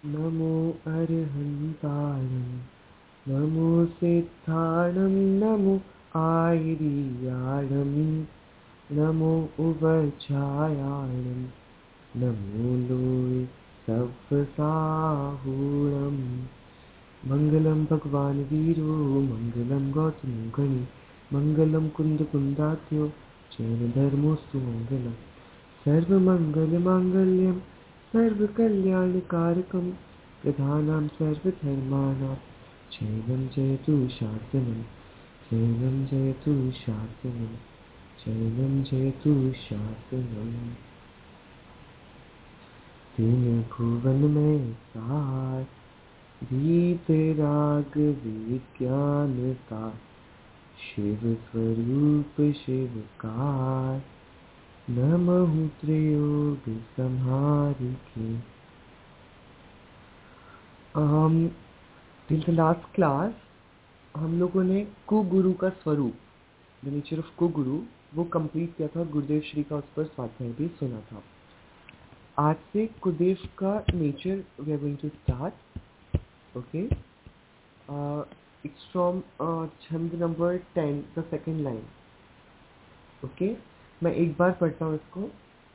नमो अर्हन्ताणं नमो सिद्धाणं नमो आयर्याणं नमो उवचायाणं नमो लोय सव्यसाहूणम् मंगलम भगवान वीरो मंगलम गौतमो गणी मंगलम कुंद कुंदात्यो जैन धर्मोस्तु मंगलम सर्वमंगल मांगल्यम सर्वकल्याणकारकम प्रधानां सर्वधर्माणां जैनं जयतु शासनं जैनं जयतु शासनं जैनं जयतु शासनं तीन भुवन में सार वीतराग विज्ञान का शिव स्वरूप शिवकार नमः त्रियोग संहार के। टिल द लास्ट क्लास हम लोगों ने कुगुरु का स्वरूप, द नेचर ऑफ कुगुरु, वो कंप्लीट किया था और गुरुदेव श्री का उस पर स्वाध्याय भी सुना था। आज से कुदेव का nature we are going to start. Okay, it's from छंद number 10, the second line. Okay, मैं एक बार पढ़ता हूँ इसको।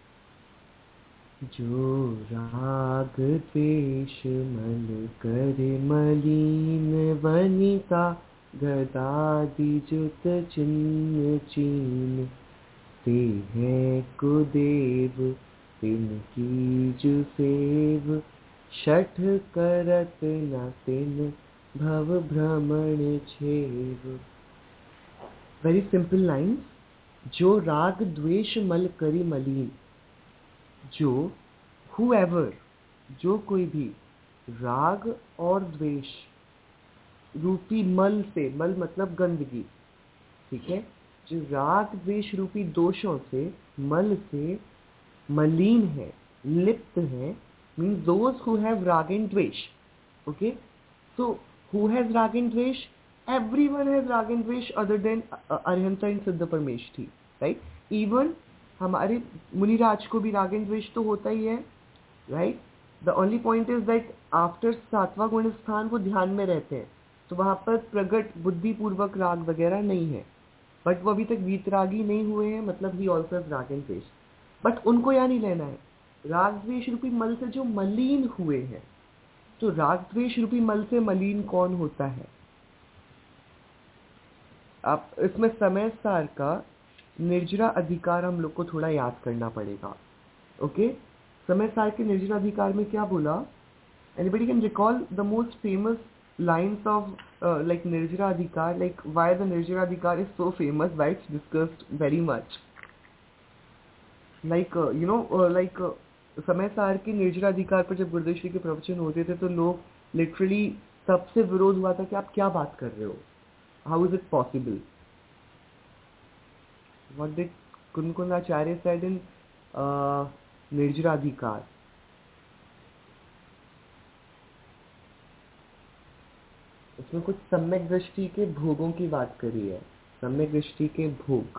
जो राग द्वेष मन कर मलिन वनिता गदादि जुत चिन्ह चीन ते हैं कुदेव तिनकी जो सेव शठ करत न तिन भव भ्रमण छेव। Very simple line. जो राग द्वेष मल करी मलीन, जो whoever, जो कोई भी राग और द्वेष रूपी मल से, मल मतलब गंदगी, ठीक है, जो राग द्वेष रूपी दोषों से, मल से मलिन है, लिप्त है, means those who have rag and dvesh. Okay, so who has rag and dvesh? Everyone has rag and dvesh other than Arhanta and Siddha Parmeshthi, right? Even हमारे मुनिराज को भी राग एंड द्वेष तो होता ही है, right? The only point is that after सातवां गुण स्थान वो ध्यान में रहते हैं, तो वहाँ पर प्रगट बुद्धि पूर्वक राग वगैरह नहीं है, बट वो अभी तक वीतरागी नहीं हुए हैं, मतलब he also has raag and dvesh. But उनको यहाँ नहीं लेना है। राग द्वेष रूपी मल से जो मलिन हुए हैं, तो राग द्वेष रूपी मल से मलिन कौन होता है? अब इसमें समय सार का निर्जरा अधिकार हम लोग को थोड़ा याद करना पड़ेगा। ओके, समय सार के निर्जरा अधिकार में क्या बोला? Anybody can recall the most famous lines of like निर्जरा अधिकार, like why the निर्जरा अधिकार is so famous, why it's discussed very much, like समय सार के निर्जरा अधिकार पर जब गुरुदेव श्री के प्रवचन होते थे तो लोग लिटरली सबसे विरोध हुआ था कि आप क्या बात कर रहे हो, how is it possible. What did Kundakundacharya said in nirjara adhikar? उसमें कुछ सम्यक दृष्टि के भोगों की बात करी है, सम्यक दृष्टि के भोग।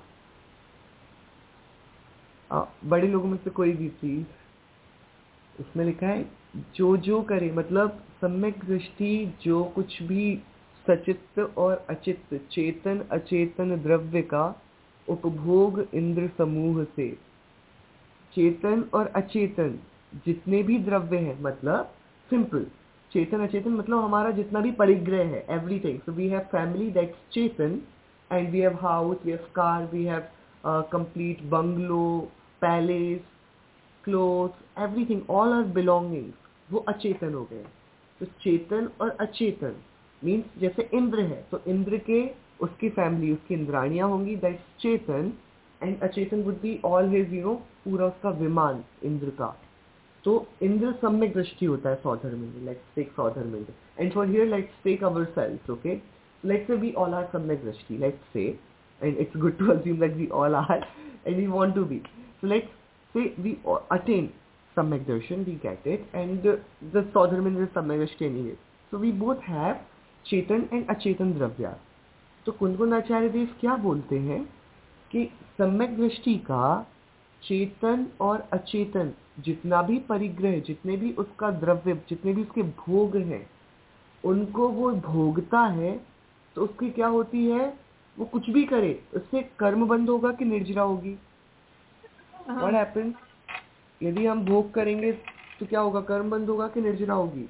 बड़े लोगों में से कोई भी प्लीज, उसमें लिखा है जो जो करे, मतलब सम्यक दृष्टि जो कुछ भी सचित्त और अचित्त, चेतन अचेतन द्रव्य का उपभोग इंद्र समूह से, चेतन और अचेतन जितने भी द्रव्य हैं, मतलब सिंपल चेतन अचेतन मतलब हमारा जितना भी परिग्रह है, everything. So we have family that's chetan, and we have house, we have car, we have complete bungalow, palace, clothes, everything, all are belongings, वो अचेतन हो गए। तो चेतन और अचेतन मीन्स जैसे इंद्र है, तो इंद्र के उसकी फैमिली, उसकी इंद्राणियां होंगी, that's chetan, and achetan would be all his पूरा उसका विमान इंद्र का। तो इंद्र सम्यक दृष्टि होता है Saudharmendra, let's take Saudharmendra, and for here let's take ourselves, okay, let's say we all are samyak drishti, let's say, and it's good to assume that we all are and we want to be. So let's say we attain Samyak Darshan, we get it, and the Saudharmind is Samyak Drishti anyway. So we both have Chetan and Achetan Dravya. तो कुंदकुंदाचार्य देव क्या बोलते हैं कि सम्यक दृष्टि का चेतन और अचेतन जितना भी परिग्रह, जितने भी उसका द्रव्य, जितने भी उसके भोग हैं, उनको वो भोगता है, तो उसकी क्या होती है, वो कुछ भी करे उससे कर्म बंद होगा कि निर्जरा होगी? व्हाट हाँ, हैपेंस? यदि हम भोग करेंगे तो क्या होगा, कर्म बंद होगा कि निर्जरा होगी?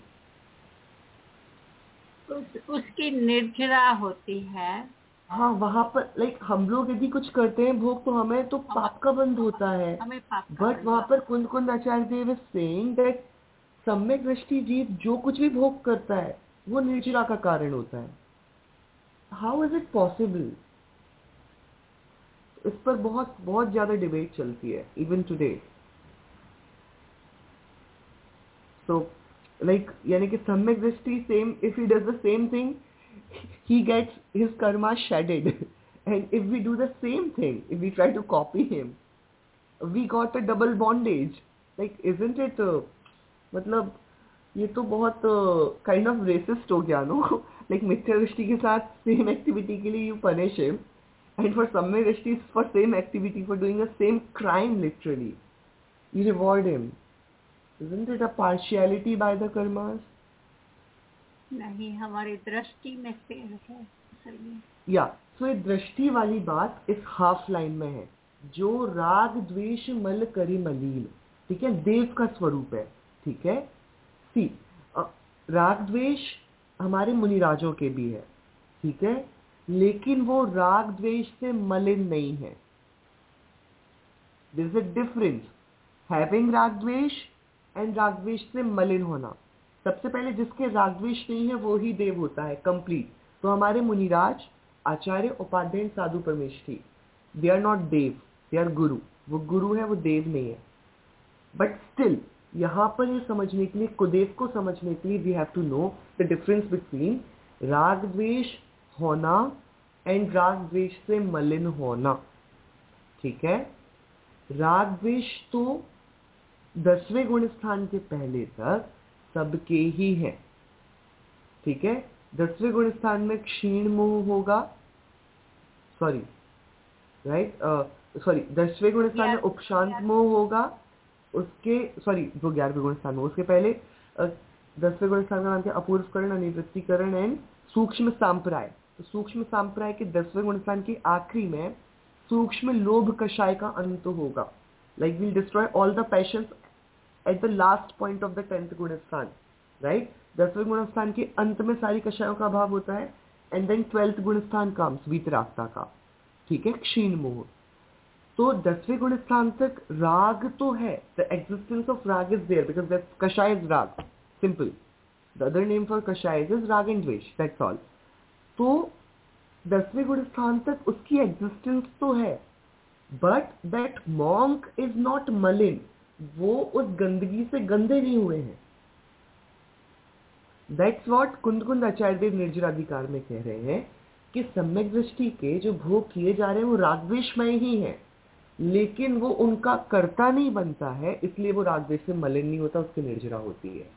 उसकी निर्जरा होती है। हाँ, वहां पर लाइक हम लोग यदि कुछ करते हैं भोग, तो हमें तो पाप का बंध होता है। हमें पाप का बट बंध वहां होता पर Kund Kund Acharya Dev is saying that samyak drishti जीव जो कुछ भी भोग करता है वो निर्जरा का कारण होता है। How is it possible? इस पर बहुत बहुत ज्यादा डिबेट चलती है इवन टुडे। सो लाइक यानी कि सम्यक दृष्टि same, if he does the same thing he gets his karma shedded and if we do the same thing, if we try to copy him, we got a double bondage. Like isn't it मतलब ये तो बहुत kind of resist हो गया know like मिथ्या दृष्टि के साथ सेम एक्टिविटी के लिए you punish him, and for samyak drishti for same activity, for doing the same crime literally you reward him. Isn't it a partiality by the karmas? नहीं, हमारी दृष्टि में फेर है असल में। या सो ये दृष्टि वाली बात इस हाफ लाइन में है, जो राग द्वेष मल करी मलीन, ठीक है, देव का स्वरूप है, ठीक है। सी राग द्वेष हमारे मुनिराजों के भी है, ठीक है, लेकिन वो राग द्वेष से मलिन नहीं है। There is a difference having राग द्वेष एंड राग द्वेष से मलिन होना। सबसे पहले जिसके राग द्वेष नहीं है वो ही देव होता है कंप्लीट। तो हमारे मुनिराज आचार्य उपाध्याय साधु परमेष्ठी, they are not dev, they are guru. वो गुरु है, वो देव नहीं है। बट स्टिल यहाँ पर ये समझने के लिए, कुदेव को समझने के लिए, we have to know the difference between राग द्वेष होना एंड राग द्वेष से मलिन होना, ठीक है। राग द्वेष तो 10वें गुण स्थान के पहले तक सबके ही है, ठीक है। 10वें गुण स्थान में क्षीण मोह होगा, सॉरी राइट, सॉरी 10वें गुण स्थान में उपशांत मोह होगा, उसके सॉरी जो 11वें गुण स्थान में, उसके पहले 10वें गुण स्थान का नाम क्या, अपूर्वकरण, अनिवृत्तिकरण एंड सूक्ष्म सांप्राय। तो सूक्ष्म सांप्राय के 10वें गुण स्थान के आखिरी में सूक्ष्म लोभ कषाय का अंत होगा, like will destroy all the passions at the last point of the 10th gun स्थान, राइट। 10वें गुण स्थान के अंत में सारी कषायों का अभाव होता है, एंड देन 12th गुण स्थान कम्स वीतरागता का, ठीक है, क्षीण मोह। तो 10वें गुण स्थान तक राग तो है, the existence of raag is there because that kashay is raag, simple. The other name for kashay is raag and dvesh, that's all. तो 10वें गुण स्थान तक उसकी एग्जिस्टेंस तो है, but that monk is not malin, वो उस गंदगी से गंदे नहीं हुए हैं। दैट्स वॉट कुंद कुंद आचार्य देव निर्जराधिकार में कह रहे हैं कि सम्यक दृष्टि के जो भोग किए जा रहे हैं वो रागद्वेषमय ही है, लेकिन वो उनका कर्ता नहीं बनता है, इसलिए वो रागद्वेष से मलिन नहीं होता, उसकी निर्जरा होती है।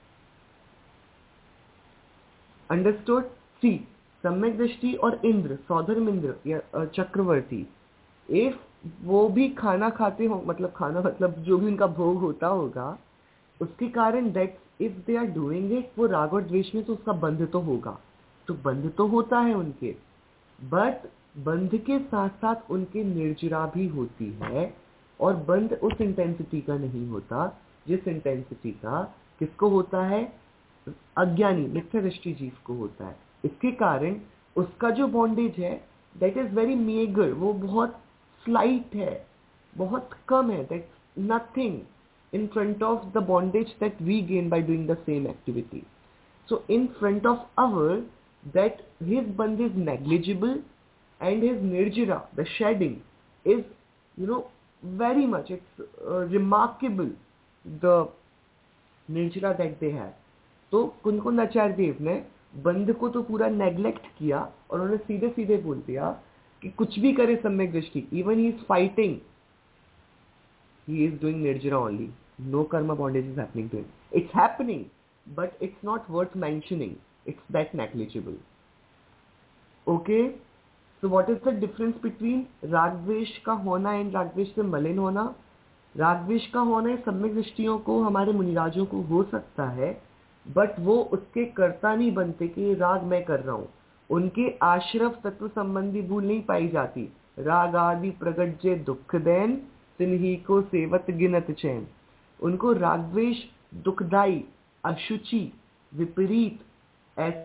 अंडरस्टूड? सी सम्यक दृष्टि और इंद्र, सौधर्म इंद्र या चक्रवर्ती, इफ वो भी खाना खाते हो, मतलब खाना मतलब जो भी उनका भोग होता होगा, उसके कारण that if they are doing it वो राग और द्वेष में, तो उसका बंध तो होगा, तो बंध तो होता है उनके, बट बंध के साथ साथ उनकी निर्जरा भी होती है, और बंध उस इंटेंसिटी का नहीं होता जिस इंटेंसिटी का किसको होता है, अज्ञानी मिथ्या दृष्टि जीव को होता है। इसके कारण उसका जो बॉन्डेज है दैट इज वेरी मेगर, वो बहुत स्लाइट है, बहुत कम है, that nothing in front of the bondage that we gain by doing the same activity. So in front of our, that his bandh is negligible, and his nirjara, the shedding, is, you know, very much, it's remarkable, the nirjara that they have. तो कुंद कुंद आचार्य देव ने बंध को तो पूरा neglect किया, और उन्होंने सीधे सीधे बोल दिया कि कुछ भी करे सम्यक दृष्टि, even he is fighting, he is doing nirjara only. No karma bondage is happening to him. It's happening, but it's not worth mentioning. It's that negligible. Okay? So what is the difference between रागद्वेष का होना and रागद्वेष से मलिन होना? रागद्वेष का होना सम्यक दृष्टियों को, हमारे मुनिराजों को हो सकता है, बट वो उसके कर्ता नहीं बनते कि राग मैं कर रहा हूँ। उनके आश्रव तत्व संबंधी भूल नहीं पाई जाती। राग आदि प्रगट जे दुख दैन, तिन्ही को सेवत गिनत चैन। उनको रागद्वेष दुखदाई, अशुचि, विपरीत ऐसे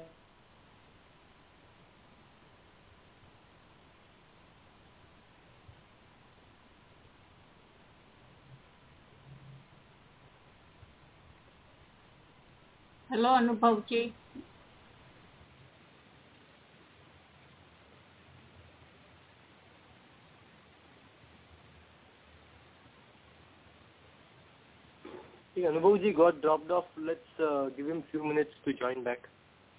हेलो अनुभव जी। Anubhav ji got dropped off. Let's give him few minutes to join back.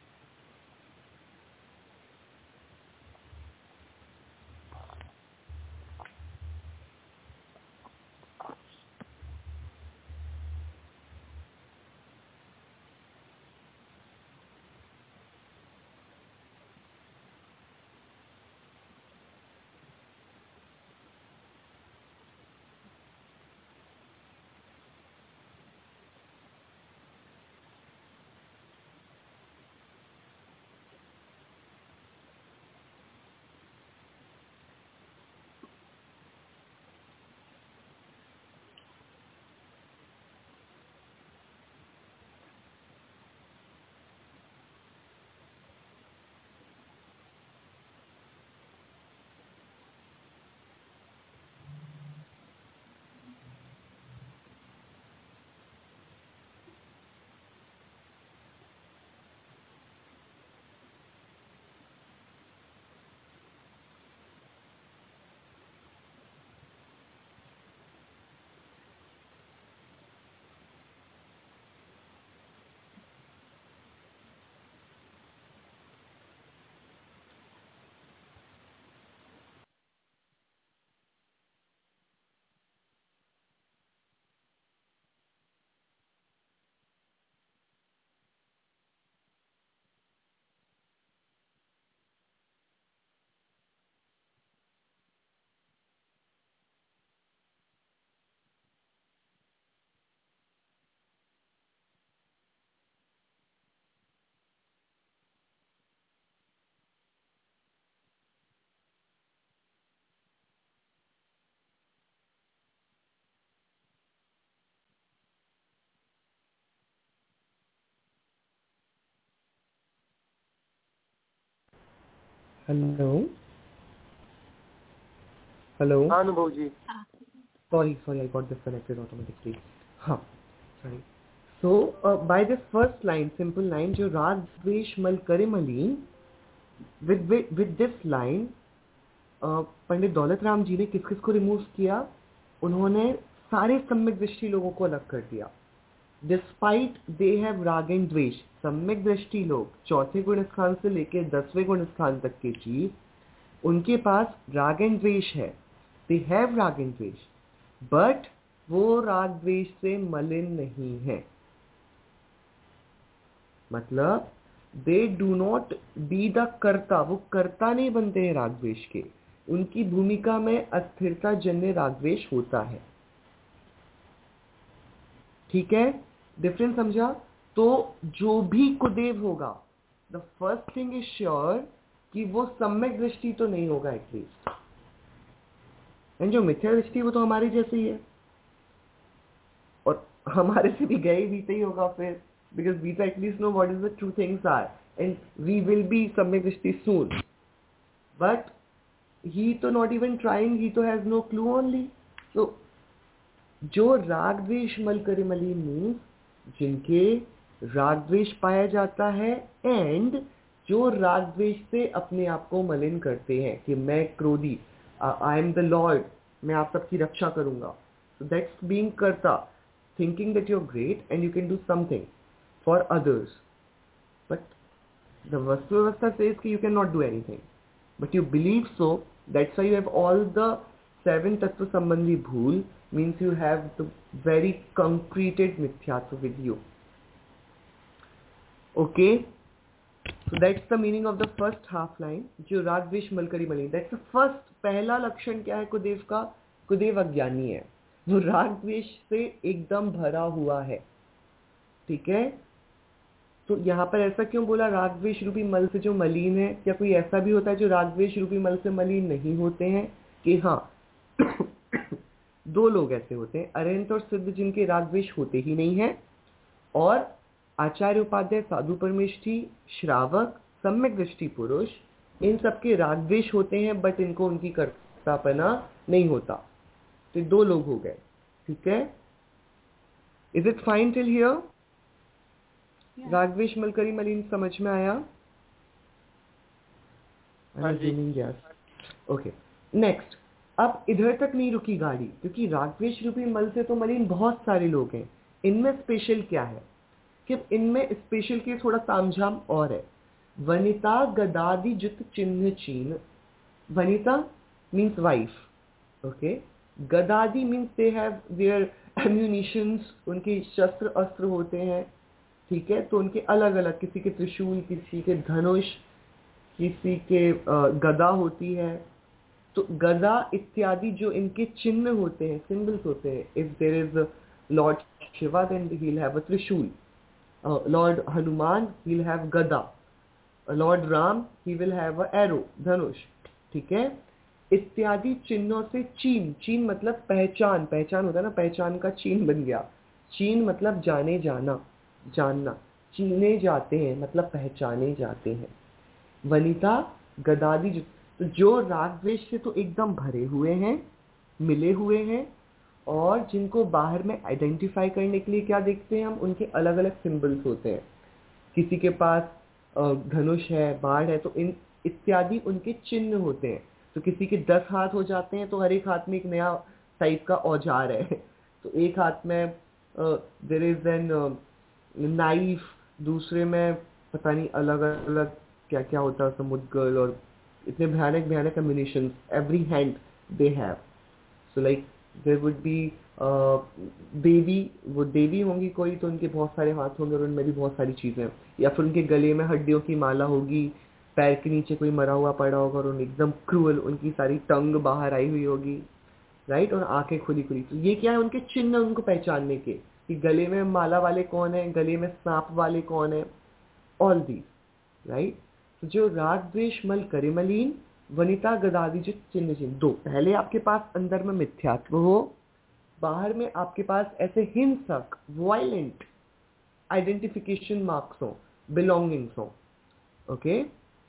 Hello. Hello. Anubhav ji. Sorry, I got disconnected automatically. हाँ, sorry. So by this first line, simple line, जो राग द्वेष मल करे मलीन, with this line, पंडित दौलत राम जी ने किस किस को रिमूव किया? उन्होंने सारे सम्यक दृष्टि लोगों को अलग कर दिया। Despite they have raag and dvesh, सम्यक दृष्टि लोग चौथे गुण स्थान से लेकर 10वें गुण स्थान तक के जीव, उनके पास राग एंड द्वेष है, they have raag and dvesh, but वो राग द्वेष से मलिन नहीं है। मतलब they do not be the karta, वो कर्ता नहीं बनते हैं राग द्वेष के। उनकी भूमिका में अस्थिरता जन्य राग द्वेष होता है। ठीक है, डिफरेंस समझा? तो जो भी कुदेव होगा, the first thing is sure कि वो सम्यक दृष्टि तो नहीं होगा एटलीस्ट, एंड जो मिथ्या दृष्टि वो तो हमारी जैसे ही है, और हमारे से भी गए बीते ही होगा फिर, because we at least know what is the true things are, and we will be सम्यक दृष्टि soon, but he तो not even trying, he तो has no clue only. So जो राग द्वेष मल करे मलीन मीन्स जिनके राग द्वेष पाया जाता है, एंड जो राग द्वेष से अपने आप को मलिन करते हैं कि मैं क्रोधी, आई एम द लॉर्ड, मैं आप सबकी रक्षा करूंगा. So that's being कर्ता, thinking that you're great and you can do something for others, but the Vastu Vyavastha says that you cannot do anything, but you believe so. That's why you have all the 7 tattva sambandhi bhool, means you have the very concreted mithyatva with you. Okay, so that's the meaning of the first half line, जो राग द्वेष मल करी मलिन. That's the first, पहला लक्षण क्या है कुदेव का? कुदेव अज्ञानी है. वो राग द्वेष से एकदम भरा हुआ है, ठीक है। तो यहाँ पर ऐसा क्यों बोला, राग द्वेष रूपी मल से जो मलिन है? क्या कोई ऐसा भी होता है जो राग द्वेष रूपी मल से मलिन नहीं होते हैं? कि हाँ दो लोग ऐसे होते हैं, अरहंत और सिद्ध, जिनके राग द्वेष होते ही नहीं है, और आचार्य उपाध्याय साधु परमेष्ठी श्रावक सम्यक दृष्टि पुरुष, इन सबके राग द्वेष होते हैं बट इनको उनकी कर्तापना नहीं होता। तो दो लोग हो गए, ठीक है। Is it fine till here? राग द्वेष मलकरी मलिन समझ में आया? Okay, next. अब इधर तक नहीं रुकी गाड़ी, क्योंकि राग द्वेष रूपी मल से तो मलिन बहुत सारे लोग हैं। इनमें स्पेशल क्या है कि इनमें स्पेशल के थोड़ा तामझाम और है। वनिता गदादि जुत चिन्ह चीन। Vanita means wife, okay. Gadadi means they have their ammunitions, उनके शस्त्र अस्त्र होते हैं, ठीक है। तो उनके अलग अलग, किसी के त्रिशूल, किसी के धनुष, किसी के गदा होती है। तो गदा इत्यादि जो इनके चिन्ह होते हैं, सिंबल्स होते हैं। If there is lord Shiva then he will have a trishul, lord Hanuman he will have gada, lord Ram he will have a arrow, dhanush, ठीक है। इत्यादि चिन्हों से चीन, चीन मतलब पहचान, पहचान होता है ना, पहचान का चीन बन गया। चीन मतलब जाने जाना, जानना, चीने जाते हैं मतलब पहचाने जाते हैं। वनिता गदादि, तो जो राग द्वेष से तो एकदम भरे हुए हैं, मिले हुए हैं, और जिनको बाहर में आइडेंटिफाई करने के लिए क्या देखते हैं हम, उनके अलग अलग सिंबल्स होते हैं। किसी के पास धनुष है, बाण है, तो इन इत्यादि उनके चिन्ह होते हैं। तो किसी के 10 हाथ हो जाते हैं तो हर एक हाथ में एक नया टाइप का औजार है। तो एक हाथ में देयर इज एन नाइफ, दूसरे में पता नहीं अलग अलग क्या क्या होता है, समुद्गल, और इतने भयानक भयानक ammunition every hand they have. So like there would be devi, वो देवी होंगी कोई, तो उनके बहुत सारे हाथ होंगे और उनमें भी बहुत सारी चीजें, या फिर उनके गले में हड्डियों की माला होगी, पैर के नीचे कोई मरा हुआ पड़ा होगा और उन एकदम क्रूअल, उनकी सारी टंग बाहर आई हुई होगी, राइट, और आंखें खुली खुली। तो ये क्या है, उनके चिन्ह, उनको पहचानने के, कि गले में माला वाले कौन है, गले में सांप वाले कौन है, ऑल दी, राइट। तो जो राग द्वेष मल करे मलिन, वनिता गदादि जो चिन्ह चिन्ह, दो, पहले आपके पास अंदर में मिथ्यात्व हो, बाहर में आपके पास ऐसे हिंसक वायलेंट आइडेंटिफिकेशन मार्क्स हो, बिलोंगिंग्स हो, ओके।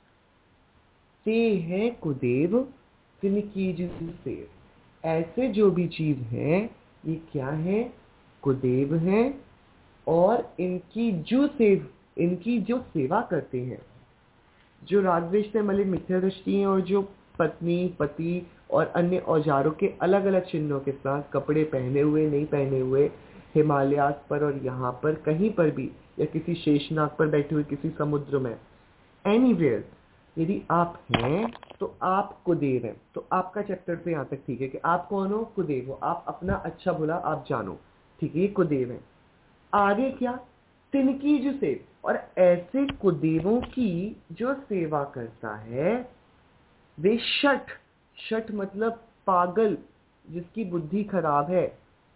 ते हैं कुदेव तिनकी से, ऐसे जो भी चीज है ये क्या है, कुदेव है, और इनकी जो सेवा करते हैं, जो राग द्वेष से मलिन मिथ्या दृष्टि हैं, और जो पत्नी पति और अन्य औजारों के अलग अलग चिन्हों के साथ, कपड़े पहने हुए नहीं पहने हुए, हिमालयास पर और यहाँ पर कहीं पर भी, या किसी शेषनाग पर बैठे हुए किसी समुद्र में, एनीवेयर यदि आप हैं तो आप कुदेव हैं। तो आपका चैप्टर तो यहाँ तक ठीक है कि आप कौन हो, कुदेव हो, आप अपना अच्छा बुरा आप जानो, ठीक है, ये कुदेव है। आगे क्या, तिनकी जो सेव, और ऐसे कुदेवों की जो सेवा करता है, वे शठ, शठ मतलब पागल, जिसकी बुद्धि खराब है।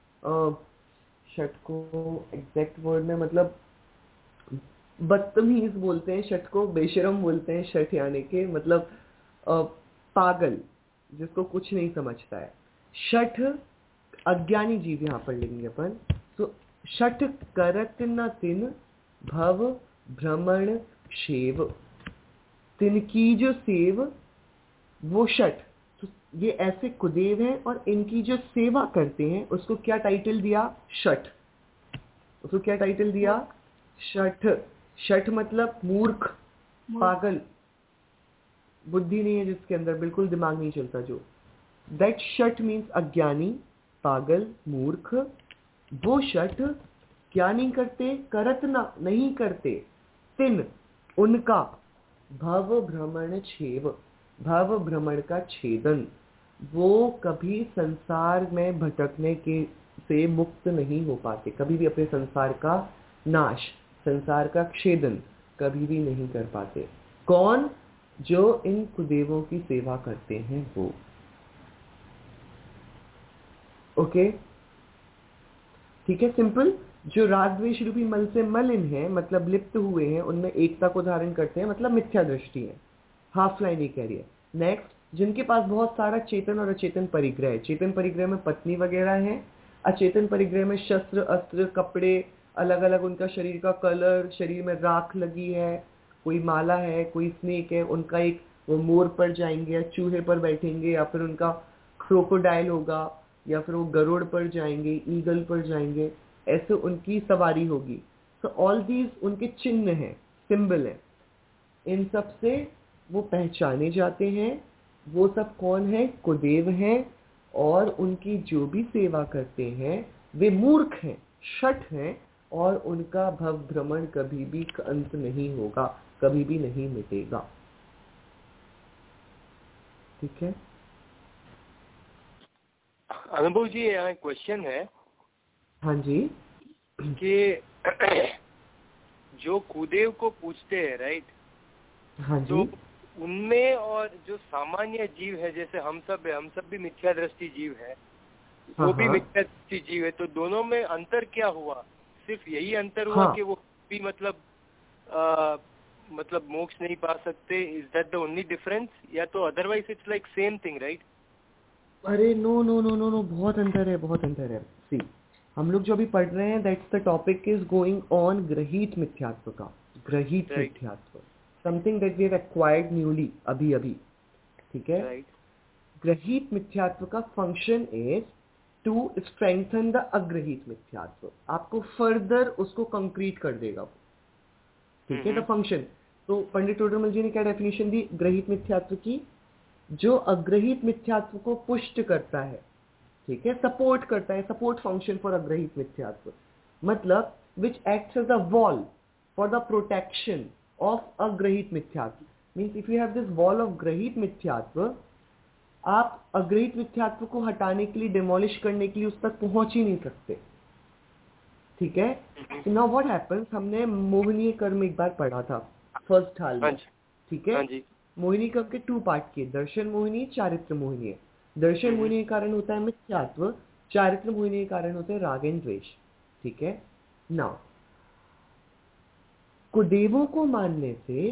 शठ को एग्जैक्ट वर्ड में मतलब बदतमीज बोलते हैं, शठ को बेशरम बोलते हैं, शठ यानी के मतलब पागल, जिसको कुछ नहीं समझता है। शठ अज्ञानी जीव यहाँ पर लेंगे अपन। तो शठ करत न तिन भव भ्रमण क्षेव, तिनकी जो सेव वो शठ। तो ये ऐसे कुदेव हैं और इनकी जो सेवा करते हैं उसको क्या टाइटल दिया, शठ। उसको क्या टाइटल दिया, शठ। शठ मतलब मूर्ख, पागल, बुद्धि नहीं है जिसके अंदर, बिल्कुल दिमाग नहीं चलता जो, दैट शठ मीन्स अज्ञानी, पागल, मूर्ख। वो शठ क्या नहीं करते, करतना नहीं करते, तिन उनका, भव भ्रमण छेव, भव भ्रमण का छेदन, वो कभी संसार में भटकने के से मुक्त नहीं हो पाते, कभी भी अपने संसार का नाश, संसार का छेदन कभी भी नहीं कर पाते। कौन, जो इन कुदेवों की सेवा करते हैं वो, ओके। ठीक है, सिंपल। जो राग द्वेष रूपी मल से मलिन है, मतलब लिप्त हुए हैं, उनमें एकता को धारण करते हैं, मतलब मिथ्या दृष्टि है। हाफ लाइन ही कह रही है। नेक्स्ट, जिनके पास बहुत सारा चेतन और अचेतन परिग्रह है। चेतन परिग्रह में पत्नी वगैरह है, अचेतन परिग्रह में शस्त्र, अस्त्र, कपड़े, अलग अलग उनका शरीर का कलर, शरीर में राख लगी है, कोई माला है, कोई स्नेक है, उनका एक, वो मोर पर जाएंगे या चूहे पर बैठेंगे, या फिर उनका क्रोकोडाइल होगा, या फिर वो गरुड़ पर जाएंगे, ईगल पर जाएंगे, ऐसे उनकी सवारी होगी। तो ऑल दीज उनके चिन्ह हैं, सिंबल है। इन सब से वो पहचाने जाते हैं। वो सब कौन है? कुदेव हैं। और उनकी जो भी सेवा करते हैं वे मूर्ख हैं, शठ हैं, और उनका भव भ्रमण कभी भी अंत नहीं होगा, कभी भी नहीं मिटेगा। ठीक है। अनुभव जी, यहाँ क्वेश्चन है हाँ जी। कि जो कुदेव को पूछते हैं, राइट, हाँ जी। तो उनमें और जो सामान्य जीव है, जैसे हम सब है, हम सब भी मिथ्या दृष्टि जीव है, हाँ वो भी हाँ मिथ्या दृष्टि जीव है, तो दोनों में अंतर क्या हुआ? सिर्फ यही अंतर हुआ हाँ। कि वो भी मतलब मतलब मोक्ष नहीं पा सकते? Is that the only difference, या तो otherwise it's like same thing, right? अरे no no no no no, बहुत अंतर है, बहुत अंतर है। सी, हम लोग जो अभी पढ़ रहे हैं, that's the topic is going on ग्रहित मिथ्यात्व का। ग्रहित राइट, मिथ्यात्व, something that we have acquired newly, अभी अभी। ठीक है। राइट। ग्रहित मिथ्यात्व का function is to strengthen the agrahit mithyatva. आपको फर्दर उसको कंक्रीट कर देगा वो। ठीक है, द फंक्शन। तो पंडित टोडरमल जी ने क्या डेफिनेशन दी ग्रहित मिथ्यात्व की? जो अग्रहित मिथ्यात्व को पुष्ट करता है, ठीक है, सपोर्ट करता है, support function for agrahit mithyatva, मतलब which acts as a wall for the protection of agrahit mithyatva. Means if you have this wall of grahit mithyatva, आप अग्रहित मिथ्यात्व को हटाने के लिए, डिमोलिश करने के लिए उस तक पहुंच ही नहीं सकते। ठीक है। तो नाउ व्हाट हैपेंस, हमने मोहिनी कर्म एक बार पढ़ा था फर्स्ट हाल हाँ में। जी, ठीक है। हाँ जी। मोहिनी कर्म के 2 पार्ट किए, दर्शन मोहिनी, चारित्र मोहिनी। दर्शन मोहिनी के कारण होता है मिथ्यात्व, चारित्र मोहिनी के कारण होता है राग एंड द्वेष। ठीक है। नाउ कुदेवों को मानने से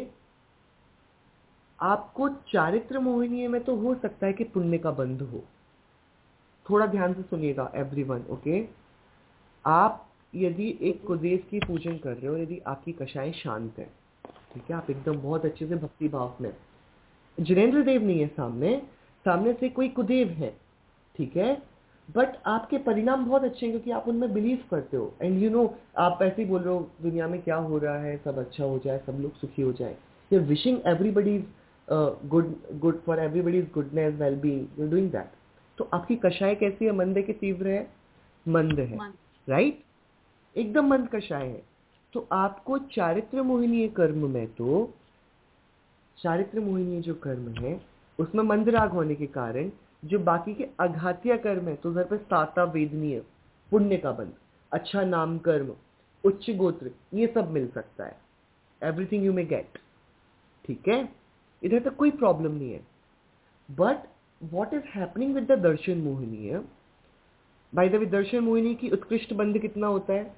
आपको चारित्र मोहिनी में तो हो सकता है कि पुण्य का बंध हो। थोड़ा ध्यान से सुनिएगा एवरीवन, ओके। आप यदि एक कुदेव की पूजन कर रहे हो, यदि आपकी कषाय शांत है, ठीक है, आप एकदम बहुत अच्छे से भक्ति भाव में, जिनेंद्र देव नहीं है सामने, सामने से कोई कुदेव है, ठीक है, बट आपके परिणाम बहुत अच्छे हैं क्योंकि आप उनमें बिलीव करते हो। एंड यू नो, आप ऐसे ही बोल रहे हो दुनिया में क्या हो रहा है, सब अच्छा हो जाए, सब लोग सुखी हो जाए, you are wishing everybody good for everybody's goodness, well being, you are doing that. तो आपकी कषाय कैसी है? मंद है कि तीव्र है? मंद है, मन। राइट? एकदम मंद कषाय है। तो आपको चारित्र मोहिनी कर्म में, तो चारित्र मोहिनी जो कर्म है उसमें मंद राग होने के कारण जो बाकी के अघातीय कर्म है, तो उधर पे साता वेदनीय, पुण्य का बंध, अच्छा नाम कर्म, उच्च गोत्र, ये सब मिल सकता है। Everything you may get. ठीक है, इधर तक कोई प्रॉब्लम नहीं है। But what is happening with the darshan Mohini है, बाय द वे, दर्शन मोहिनी की उत्कृष्ट बंध कितना होता है?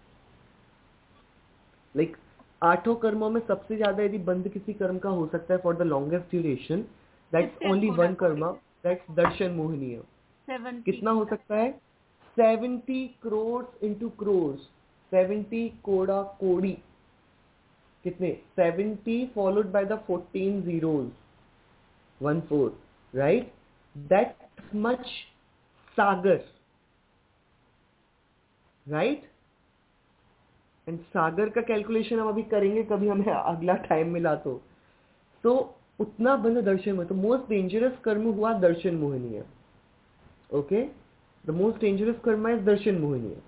लाइक आठों कर्मों में सबसे ज्यादा यदि बंध किसी कर्म का हो सकता है for the longest duration, that's इससे ओनली कोड़ा वन कोड़ी कर्म, दैट्स दर्शन मोहिनी। 70 कितना हो सकता है? 70 crores into crores, 70 कोड़ा कोड़ी, कितने? 70 followed by the 14 zeros, 14, right? That much sagar, right? And सागर का कैलकुलेशन हम अभी करेंगे कभी हमें अगला टाइम मिला तो उतना बंद दर्शन में, तो मोस्ट डेंजरस कर्म हुआ दर्शन मोहिनी है। Okay, the most dangerous karma is darshan Mohini है।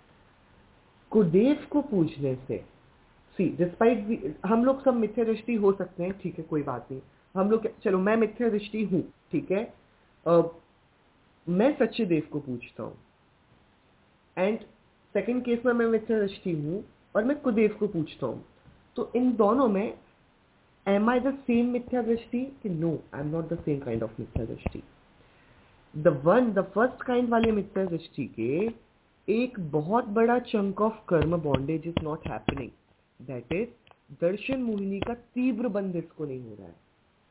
कुदेव को पूछने से, सी डिस्पाइट, हम लोग सब मिथ्या दृष्टि हो सकते हैं, ठीक है, कोई बात नहीं। हम लोग, चलो मैं मिथ्या दृष्टि हूं, ठीक है, मैं सच्चे देव को पूछता हूं, एंड सेकंड केस में मैं मिथ्या दृष्टि हूं और मैं कुदेव को पूछता हूं, तो इन दोनों में am I the same मिथ्या दृष्टि? कि no, I am not the same kind of मिथ्या दृष्टि। The first kind वाले मिथ्या दृष्टि के एक बहुत बड़ा chunk of karma bondage is not happening, that is darshan mohini का तीव्र बंध इसको नहीं हो रहा है।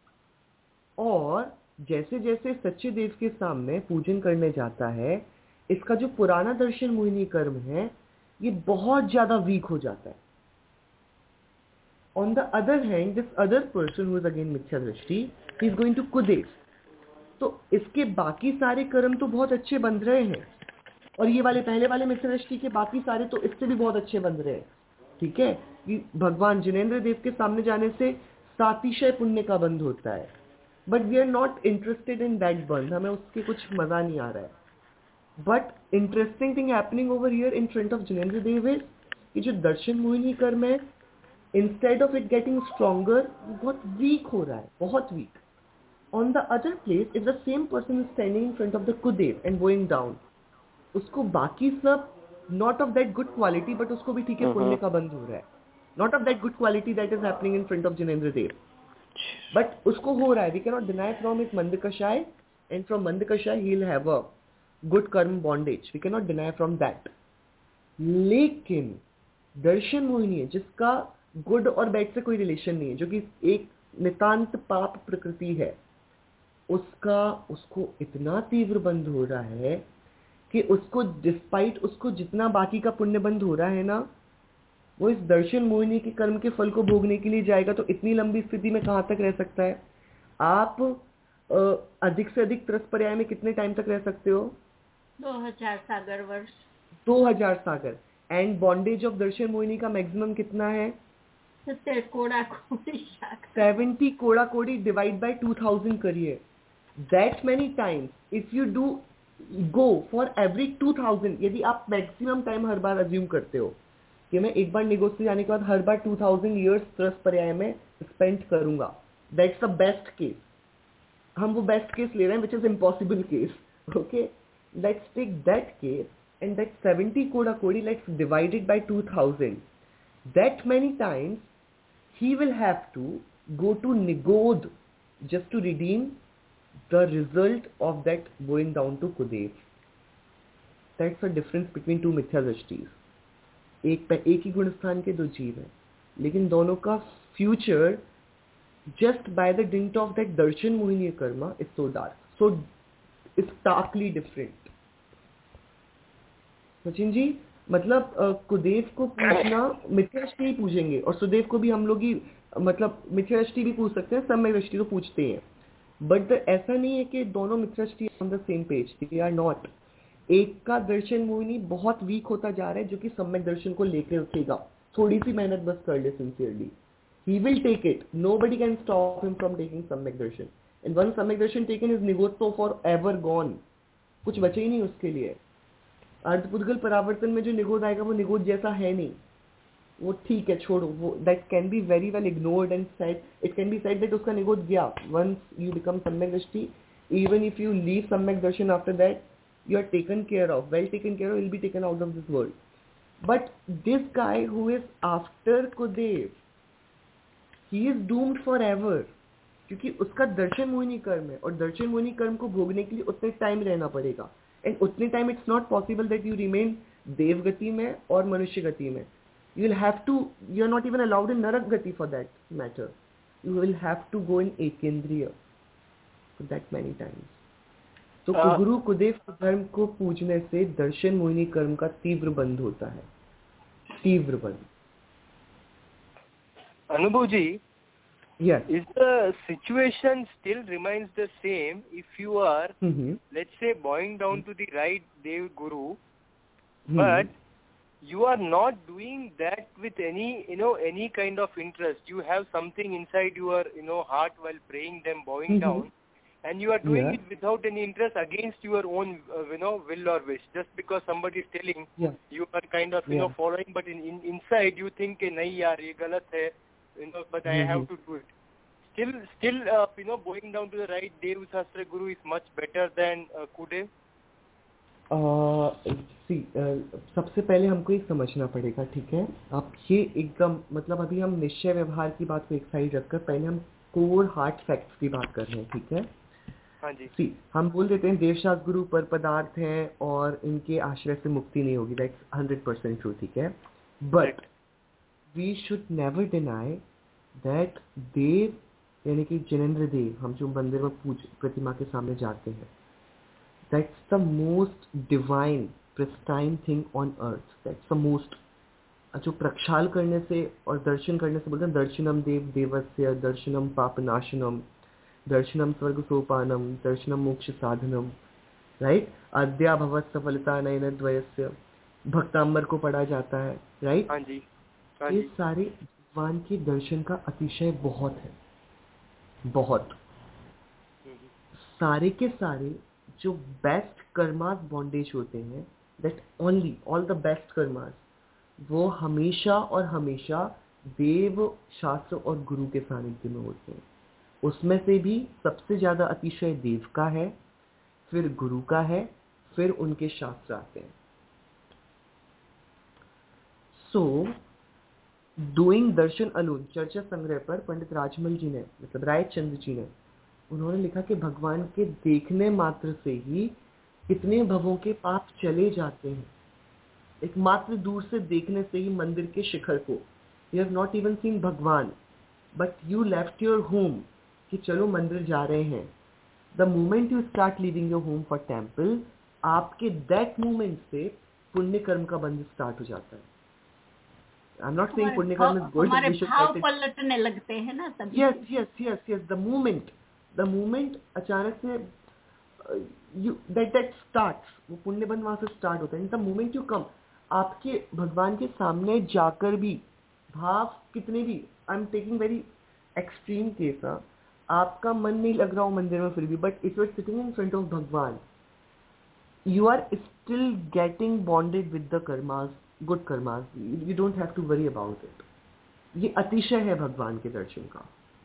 और जैसे जैसे सच्चे देव के सामने पूजन करने जाता है, इसका जो पुराना दर्शन मोहिनी कर्म है ये बहुत ज्यादा वीक हो जाता है। On the other hand, this other person who is again mithya drishti, he is going to kudev, तो इसके बाकी सारे कर्म तो बहुत अच्छे बन रहे हैं, और ये वाले पहले वाले मिथ्या दृष्टि के बाकी सारे तो इससे भी बहुत अच्छे बन रहे हैं। ठीक है, कि भगवान जिनेंद्र देव के सामने जाने से सातिशय पुण्य का बंध होता है, but we are not interested in that bandh, हमें उसके कुछ मजा नहीं आ रहा है। But interesting thing happening over here in front of Jinendra Dev is कि जो दर्शन मोहिनी कर्म है, instead of it getting stronger, बहुत वीक हो रहा है, बहुत weak. On the other place, if the same person is standing in front of the kudev and going down, उसको बाकी सब not of that good quality, but उसको भी ठीक है पुण्य का बंध हो रहा है, not of that good quality that is happening in front of Jinendra Dev, but उसको हो रहा है। We can not deny from his mandkashay, and from mandkashay he will have a good karm bondage, we can not deny from that. लेकिन दर्शन मोहिनी है जिसका good और bad से कोई रिलेशन नहीं है, जो कि एक नितांत पाप प्रकृति है, उसको इतना तीव्र बंध हो रहा है कि उसको डिस्पाइट उसको जितना बाकी का पुण्य बंध हो रहा है ना, वो इस दर्शन मोहिनी के कर्म के फल को भोगने के लिए जाएगा तो इतनी लंबी स्थिति में कहां तक रह सकता है? आप अधिक से अधिक त्रस पर्याय में कितने टाइम तक रह सकते हो? 2000 सागर वर्ष। 2000 सागर। And bondage of darshan mohini का मैक्सिमम कितना है? 70 कोड़ा कोड़ी सागर। 70 कोड़ा कोड़ी डिवाइड बाय 2000 करिए। That many times, if you do go for every 2000, यदि आप मैक्सिमम टाइम हर बार अज्यूम करते हो कि मैं एक बार निगोज से जाने के बाद हर बार 2000 years त्रस पर्याय में स्पेंड करूंगा, that's the best case. हम वो बेस्ट केस ले रहे हैं, which is impossible case. Okay, let's take that case, and that 70 koda kodi, let's divide it by 2000. That many times he will have to go to Nigod just to redeem the result of that going down to Kudev. That's the difference between two mithya drishtis. एक ही गुण स्थान के दो जीव हैं, लेकिन दोनों का future just by the dint of that darshan mohini karma is so dark, so it's starkly different. Sachin ji, मतलब कुदेव को पूछना मिथ्या दृष्टि ही पूछेंगे, और सुदेव को भी हम लोग ही मतलब मिथ्या दृष्टि भी पूछ सकते हैं, सम्यक दृष्टि तो पूछते हैं, बट ऐसा नहीं है कि दोनों मिथ्या दृष्टि on the same page, they are not. एक का दर्शन मोहिनी बहुत वीक होता जा रहा है, जो कि सम्यक दर्शन को लेकर उठेगा, थोड़ी सी मेहनत बस कर ले sincerely, he will take it. Nobody can stop him from taking Samyak Darshan. And once Samyak Darshan taken, his nigod तो forever gone. कुछ बचे ही नहीं उसके लिए। अर्धपुद्गल परावर्तन में जो निगोद आएगा वो निगोद जैसा है नहीं, वो ठीक है, छोड़ो, वो that can be very well ignored and said, it can be said that उसका निगोद गया. Once you become Samyak Drishti, even if you leave Samyak Darshan after that, you are taken care of, well taken care of, will be taken out of this world. But this guy who is after Kudev, he is doomed forever, क्योंकि उसका दर्शन मोहिनी कर्म है, और दर्शन मोहिनी कर्म को भोगने के लिए उतने टाइम रहना पड़ेगा, एंड उतने time it's not possible that you remain देव गति में और मनुष्य गति में. You will have to, you are not even allowed in narak gati for that matter. You will have to go in ekendriya for that many times. तो गुरु कुदेव धर्म को पूजने से दर्शन मोहिनी कर्म का तीव्र बंध होता है, तीव्र बंध. Anubhavji, yes, is the situation still remains the same if you are, let's say, bowing down to the right Dev Guru, but you are not doing that with any, any kind of interest. You have something inside your, heart while praying them, bowing down, and you are doing it without any interest against your own, will or wish. Just because somebody is telling, you are kind of, following, but inside you think, nahi yaar, ye galat hai. But I have to do it. Still, going down to the right Dev Shastra Guru is much better than Kudev. सबसे पहले हमको एक समझना पड़ेगा, ठीक है? आप ये एकदम मतलब अभी हम निश्चय व्यवहार की बात को एक साइड रखकर पहले हम कोर हार्ट फैक्ट्स की बात कर रहे हैं, ठीक है? हाँ जी। सी हम बोल देते हैं देवशास्त्र गुरु पर पदार्थ हैं और इनके आश्रय से मुक्ति नहीं होगी, दैट्स 100% ट्रू, ठीक है, but we should never deny that Dev यानी कि जिनेंद्र देव, हम जो मंदिर में प्रतिमा के सामने जाते हैं, that's the most divine pristine thing on earth, that's the most, जो प्रक्षाल करने से और दर्शन करने से बोलते हैं दर्शनम देव देवस्य, दर्शनम पापनाशनम, दर्शनम स्वर्ग सोपानम, दर्शनम मोक्ष साधनम, राइट, अद्या भवत सफलता नयन द्वयस्य, भक्तांबर को पढ़ा जाता है, राइट। हाँ जी, हाँ ये जी। सारे भगवान के दर्शन का अतिशय बहुत है, बहुत सारे के सारे जो बेस्ट कर्मास बॉन्डेज होते हैं, that only all the best karmas, वो हमेशा और हमेशा देव शास्त्र और गुरु के सानिध्य में होते हैं। उसमें से भी सबसे ज्यादा अतिशय देव का है, फिर गुरु का है, फिर उनके शास्त्र आते हैं। सो डूइंग दर्शन अलोन, चर्चा संग्रह पर पंडित राजमल जी ने, मतलब रायचंद्र जी ने, उन्होंने लिखा कि भगवान के देखने मात्र से ही कितने भवों के पाप चले जाते हैं। एक मात्र दूर से देखने से ही मंदिर के शिखर को, you have not even seen Bhagwan but you left your home कि चलो मंदिर जा रहे हैं, the moment you start leaving your home for temple, आपके दैट मोमेंट से पुण्य कर्म का बंध स्टार्ट हो जाता है। आई एम नॉट सेइंग पुण्य कर्म इज गुड, हमारे we should bhav get it, पलटने लगते हैं ना तभी। यस द मोमेंट अचानक से you that starts, वो पुण्य बंध वहां से स्टार्ट होता है। द मोमेंट यू कम, आपके भगवान के सामने जाकर भी भाव कितने भी, I am taking very extreme case, आपका मन नहीं लग रहा हो मंदिर में फिर भी, but if you are sitting in front of Bhagwan, you are still getting bonded with the karmas, good karmas, you don't have to worry about it. ये अतिशय है भगवान के दर्शन का।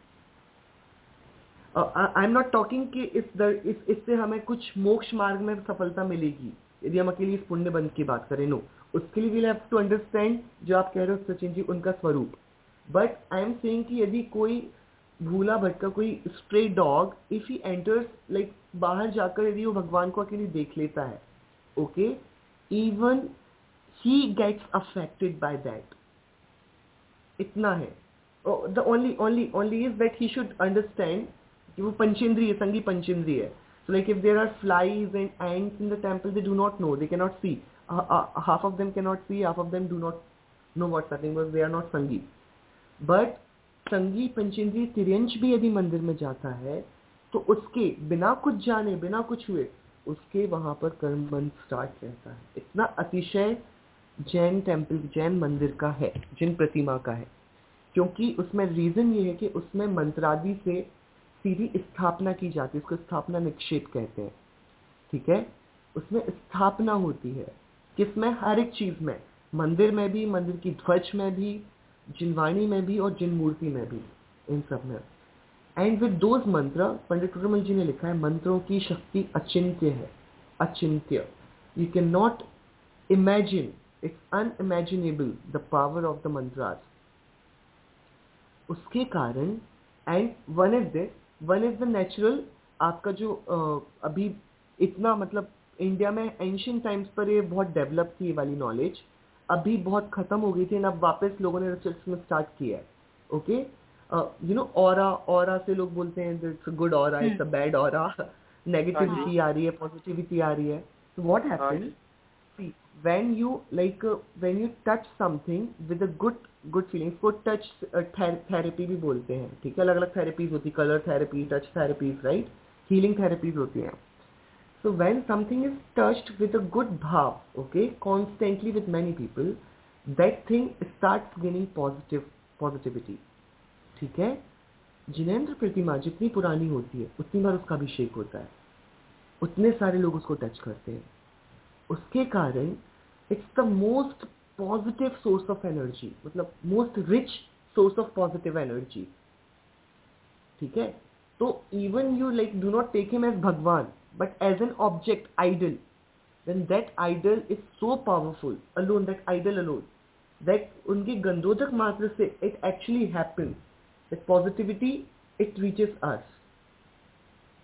आई एम नॉट टॉकिंग कि इससे हमें कुछ मोक्ष मार्ग में सफलता मिलेगी यदि हम अकेले इस पुण्य बंध की बात करें, नो, उसके लिए वील हैव टू अंडरस्टैंड जो आप कह रहे हो सचिन जी, उनका स्वरूप। बट आई एम सेइंग कि यदि कोई भूला भटका, कोई stray dog, if he enters, like बाहर जाकर यदि वो भगवान को अकेले देख लेता है, okay, even he gets affected by that, इतना है। The only is that he should understand कि वो पंचेंद्रिय, संगी पंचेंद्रिय है। So like if there are flies and ants in the temple, they do not know, they cannot see. Half of them cannot see, half of them do not know what's happening because they are not संगी. But संगी पंचेंद्रिय तिर्यंश भी यदि मंदिर में जाता है तो उसके बिना कुछ जाने, बिना कुछ हुए, उसके वहां पर कर्म बंध स्टार्ट रहता है। इतना अतिशय जैन टेम्पल, जैन मंदिर का है, जिन प्रतिमा का है, क्योंकि उसमें रीजन ये है कि उसमें मंत्रादि से सीधी स्थापना की जाती है, उसको स्थापना निक्षेप कहते हैं, ठीक है। उसमें स्थापना होती है किसमें, हर एक चीज में, मंदिर में भी, मंदिर की ध्वज में भी, जिनवाणी में भी और जिन मूर्ति में भी, इन सब में। एंड विद दोज मंत्र, पंडित रुद्रमल जी ने लिखा है, मंत्रों की शक्ति अचिंत्य है, अचिंत्य, you can not imagine, it's unimaginable the power of the mantras. उसके कारण, and one is the natural, आपका जो अभी इतना, मतलब इंडिया में एंशियंट टाइम्स पर ये बहुत डेवलप थी ये वाली नॉलेज, अभी बहुत खत्म हो गई थी, अब वापस लोगों ने रिसर्च में स्टार्ट किया है, ओके। यू नो, ऑरा से लोग बोलते हैं it's a good aura, it's a bad aura, negativity आ रही है, पॉजिटिविटी आ रही है। तो what happens, see, when you touch something with a good feeling, इसको टच थेरेपी भी बोलते हैं, ठीक है। अलग अलग थेरेपीज होती है, colour therapy, touch therapies, right, healing therapies होती हैं। So when something is touched with a good bhav, okay, constantly with many people, that thing starts gaining positivity, ठीक है। जिनेंद्र प्रतिमा जितनी पुरानी होती है उतनी बार उसका अभिषेक होता है, उतने सारे लोग उसको टच करते हैं, उसके कारण it's the most positive source of energy, मतलब most rich source of positive energy, ठीक है। तो even you like do not take him as Bhagwan but as an object, idol, then that idol is so powerful alone, that idol alone, that उनके गंधोदक मात्र से it actually happens, that positivity it reaches us,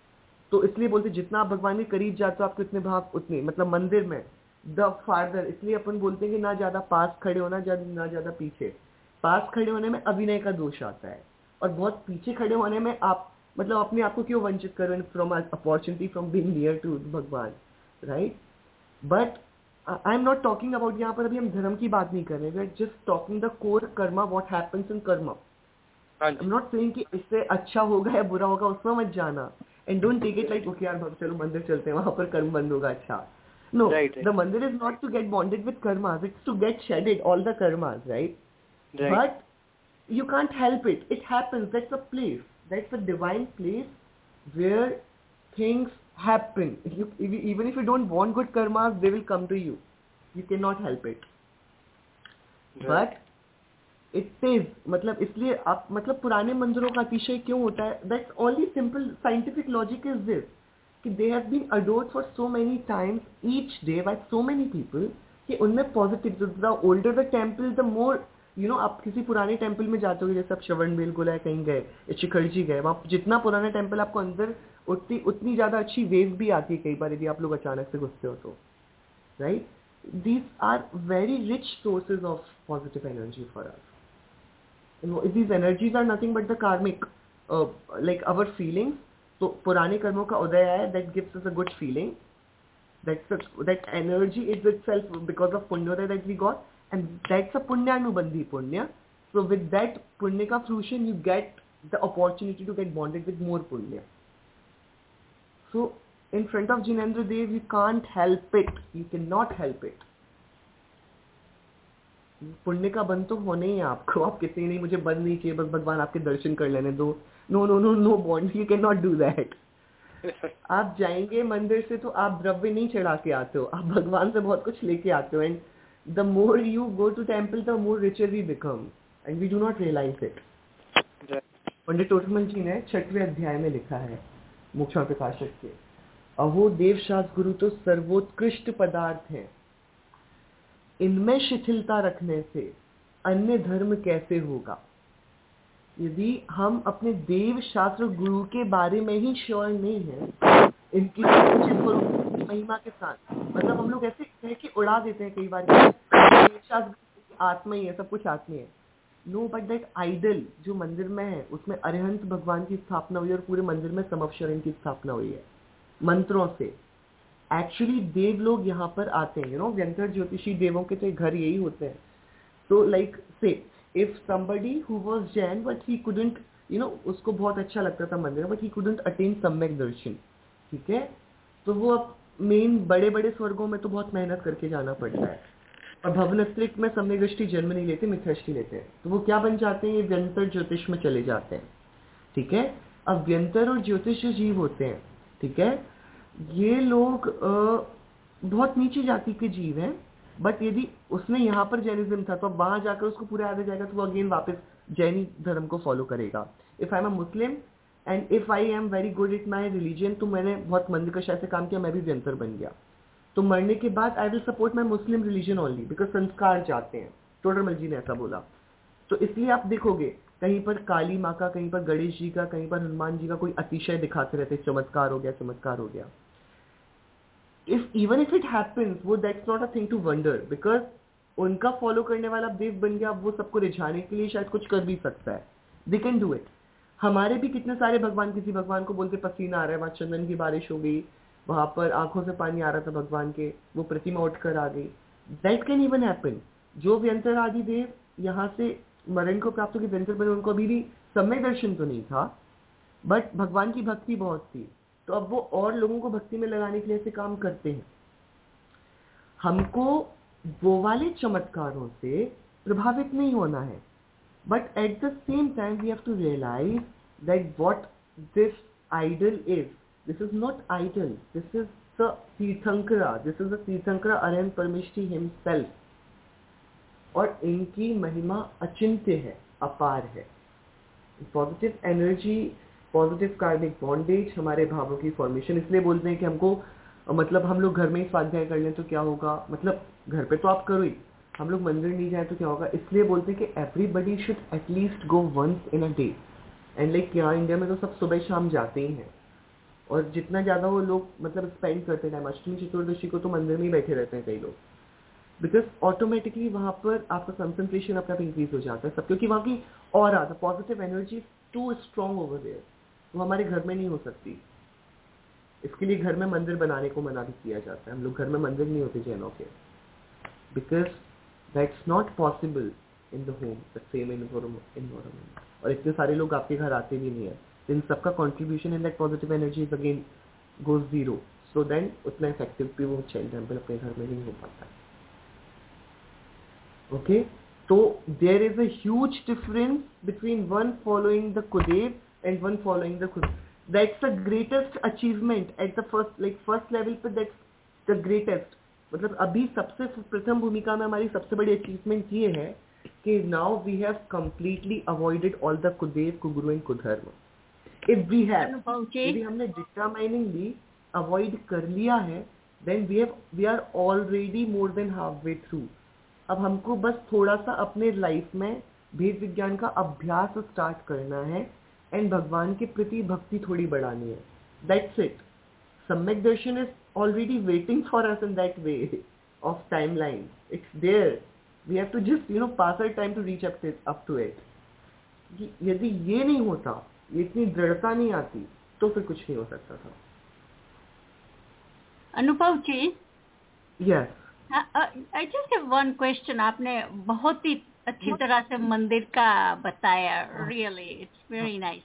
तो इसलिए बोलते जितना आप भगवान के करीब जाते हो आपके उतने भाव उतने, मतलब मंदिर में द फार्दर, इसलिए अपन बोलते हैं कि ना ज्यादा पास खड़े होना ना ज्यादा पीछे। पास खड़े होने में अभिनय का दोष आता है, और बहुत पीछे खड़े होने में आप मतलब अपने आप को क्यों वंचित करो from opportunity from being near to Bhagwan, right. But I am not talking about, यहाँ पर अभी हम धर्म की बात नहीं कर रहे, we are just talking the core karma, what happens in karma. I am not saying कि इससे अच्छा होगा या बुरा होगा, उसमें मत जाना, and don't take it like okay यार चलो मंदिर चलते हैं वहां पर कर्म बंद होगा, अच्छा। No, the mandir is not to get bonded with karmas, it's to get shedded all the karmas, right? But you can't help it, it happens, that's a place, that's a divine place where things happen. Even if you don't want good karmas, they will come to you, you cannot help it. But it is, मतलब इसलिए आप मतलब पुराने मंदिरों का अतिशय क्यों होता है, that's only simple scientific logic is this, कि they have been adored for so many times each day by so many people कि उनमें positive, the older the temple the more you know। आप किसी पुराने टेम्पल में जाते हो, जैसे आप श्रवण बेलगोला कहीं गए, शिखर जी गए, वहाँ जितना पुराना टेम्पल आपको अंदर उतनी ज्यादा अच्छी वेव भी आती है कई बार यदि आप लोग अचानक से घुसते हो तो, right. These are very rich sources of positive energy for us. These energies are nothing but the karmic like our feelings. तो पुराने कर्मों का उदय है, that gives us a good feeling, that energy is itself because of punyodaya that we got, and that's a punyānubandhi punya. So with that punya ka fruition you get the opportunity to get bonded with more punya. So in front of Jinendra Dev you can't help it, you cannot help it. पुण्य का बंद तो होने ही है आपको, आप किसी नहीं मुझे बंद नहीं चाहिए, बस भगवान आपके दर्शन कर लेने दो, no no no no bond, you can not do that. आप जाएंगे मंदिर से तो आप द्रव्य नहीं चढ़ा के आते हो, आप भगवान से बहुत कुछ लेके आते हो, and the more you go to temple the more richer we become, and we do not realize it. Pandit Todarmal ji ने 6वें अध्याय में लिखा है मोक्षण प्रकाशक के, अहो देवशास्त्र गुरु तो सर्वोत्कृष्ट पदार्थ है, इनमें शिथिलता रखने से अन्य धर्म कैसे होगा। यदि हम अपने देव शास्त्र गुरु के बारे में ही श्योर नहीं है इनकी उचित महिमा के साथ, मतलब हम लोग ऐसे कह के उड़ा देते हैं कई बार देव शास्त्र आत्मा ही है, सब कुछ आत्मा है। नो, बट दैट आइडल जो मंदिर में है उसमें अरिहंत भगवान की स्थापना हुई और पूरे मंदिर में समक्षरण की स्थापना हुई है मंत्रों से। एक्चुअली देव लोग यहाँ पर आते हैं, यू नो, व्यंतर ज्योतिषी देवों के तो घर यही होते हैं। तो लाइक से if somebody who was Jain but he couldn't, you know, उसको बहुत अच्छा लगता था मंदिर but he couldn't attain सम्यक दर्शन, ठीक है, तो वो अब मेन बड़े बड़े स्वर्गों में तो बहुत मेहनत करके जाना पड़ता है, और भवनस्त्रिक में सम्यक दृष्टि जन्म नहीं लेते, मिथ्याष्टि लेते हैं, तो वो क्या बन जाते हैं, ये व्यंतर ज्योतिष में चले जाते हैं, ठीक है। अब व्यंतर और ज्योतिष जीव होते हैं, ठीक है, ये लोग बहुत नीची जाति के जीव हैं, बट यदि उसने यहाँ पर जैनिज्म था तो अब वहां जाकर उसको पूरा याद आ जाएगा तो वो अगेन वापस जैनी धर्म को फॉलो करेगा। If I am a Muslim and if I am very good it my religion, तो मैंने बहुत मंदिर का शायद से काम किया, मैं भी व्यंतर बन गया, तो मरने के बाद I will support my Muslim religion only because संस्कार चाहते हैं, टोडरमल जी ने ऐसा बोला। तो इसलिए आप देखोगे कहीं पर काली माँ का, कहीं पर गणेश जी का, कहीं पर हनुमान जी का कोई अतिशय दिखाते रहते, चमत्कार हो गया, चमत्कार हो गया। Even if it happens, वो that's not a thing to wonder, because उनका फॉलो करने वाला देव बन गया, वो सबको रिझाने के लिए शायद कुछ कर भी सकता है, they can do it। हमारे भी कितने सारे भगवान, किसी भगवान को बोलते पसीना आ रहा है, वहाँ चंदन की बारिश हो गई, वहां पर आंखों से पानी आ रहा था भगवान के, वो प्रतिमा उठ कर आ गई, that can even happen। जो व्यंतर आदि देव यहाँ से मरण को प्राप्त होकर व्यंतर बने, उनको अभी भी सम्यक दर्शन तो नहीं था, बट भगवान की भक्ति बहुत थी, तो अब वो और लोगों को भक्ति में लगाने के लिए ऐसे काम करते हैं। हमको वो वाले चमत्कारों से प्रभावित नहीं होना है, but at the same time we have to realize that what this idol is, this is not idol, this is the Tirthankara, this is the Tirthankara Arihant Parmeshthi himself, और इनकी महिमा अचिंत्य है, अपार है। Positive energy, positive karmic bondage, हमारे भावों की फॉर्मेशन। इसलिए बोलते हैं कि हमको, मतलब हम लोग घर में ही स्वाध्याय कर लें तो क्या होगा, मतलब घर पे तो आप करो ही, हम लोग मंदिर नहीं जाए तो क्या होगा। इसलिए बोलते हैं कि everybody should at least go once in a day, and like यहाँ इंडिया में तो सब सुबह शाम जाते ही हैं, और जितना ज़्यादा वो लोग मतलब स्पेंड करते हैं टाइम, अष्टमी चतुर्दशी को तो मंदिर में ही बैठे रहते हैं कई लोग, बिकॉज ऑटोमेटिकली वहाँ पर आपका कंसंट्रेशन अपना इंक्रीज हो जाता है सब, क्योंकि वहाँ की और आता positive energy too strong over there, वो हमारे घर में नहीं हो सकती। इसके लिए घर में मंदिर बनाने को मना भी किया जाता है, हम लोग घर में मंदिर नहीं होते जैनों के, because that's not possible in the home the same environment. और इतने सारे लोग आपके घर आते भी नहीं है, तो इन सबका contribution in that positive energy is again goes zero, so then उतना इफेक्टिव भी वो चैन टेम्पल अपने घर में नहीं हो पाता है। ओके, तो there is a huge difference between one following the kudev and one following the kudev. That's the greatest achievement at the first level पे, दैट्स द ग्रेटेस्ट। मतलब अभी सबसे प्रथम भूमिका में हमारी सबसे बड़ी अचीवमेंट ये है कि now we have completely avoided all the kudev, kuguru and kudharm. If we have, यदि हमने डिटरमाइनिंगली अवॉइड कर लिया है, then we are already more than half way through. अब हमको बस थोड़ा सा अपने लाइफ में भेद विज्ञान का अभ्यास स्टार्ट करना है एंड भगवान के प्रति भक्ति थोड़ी बढ़ानी है, that's it. Samyak Darshan is already waiting for us in that way of timeline, it's there, we have to just pass our time to reach up to it. यदि ये नहीं होता, ये इतनी दृढ़ता नहीं आती, तो फिर कुछ नहीं हो सकता था। Anubhav ji, yes, I just have one question. आपने बहुत ही अच्छी तरह से मंदिर का बताया, रियली इट्स वेरी नाइस।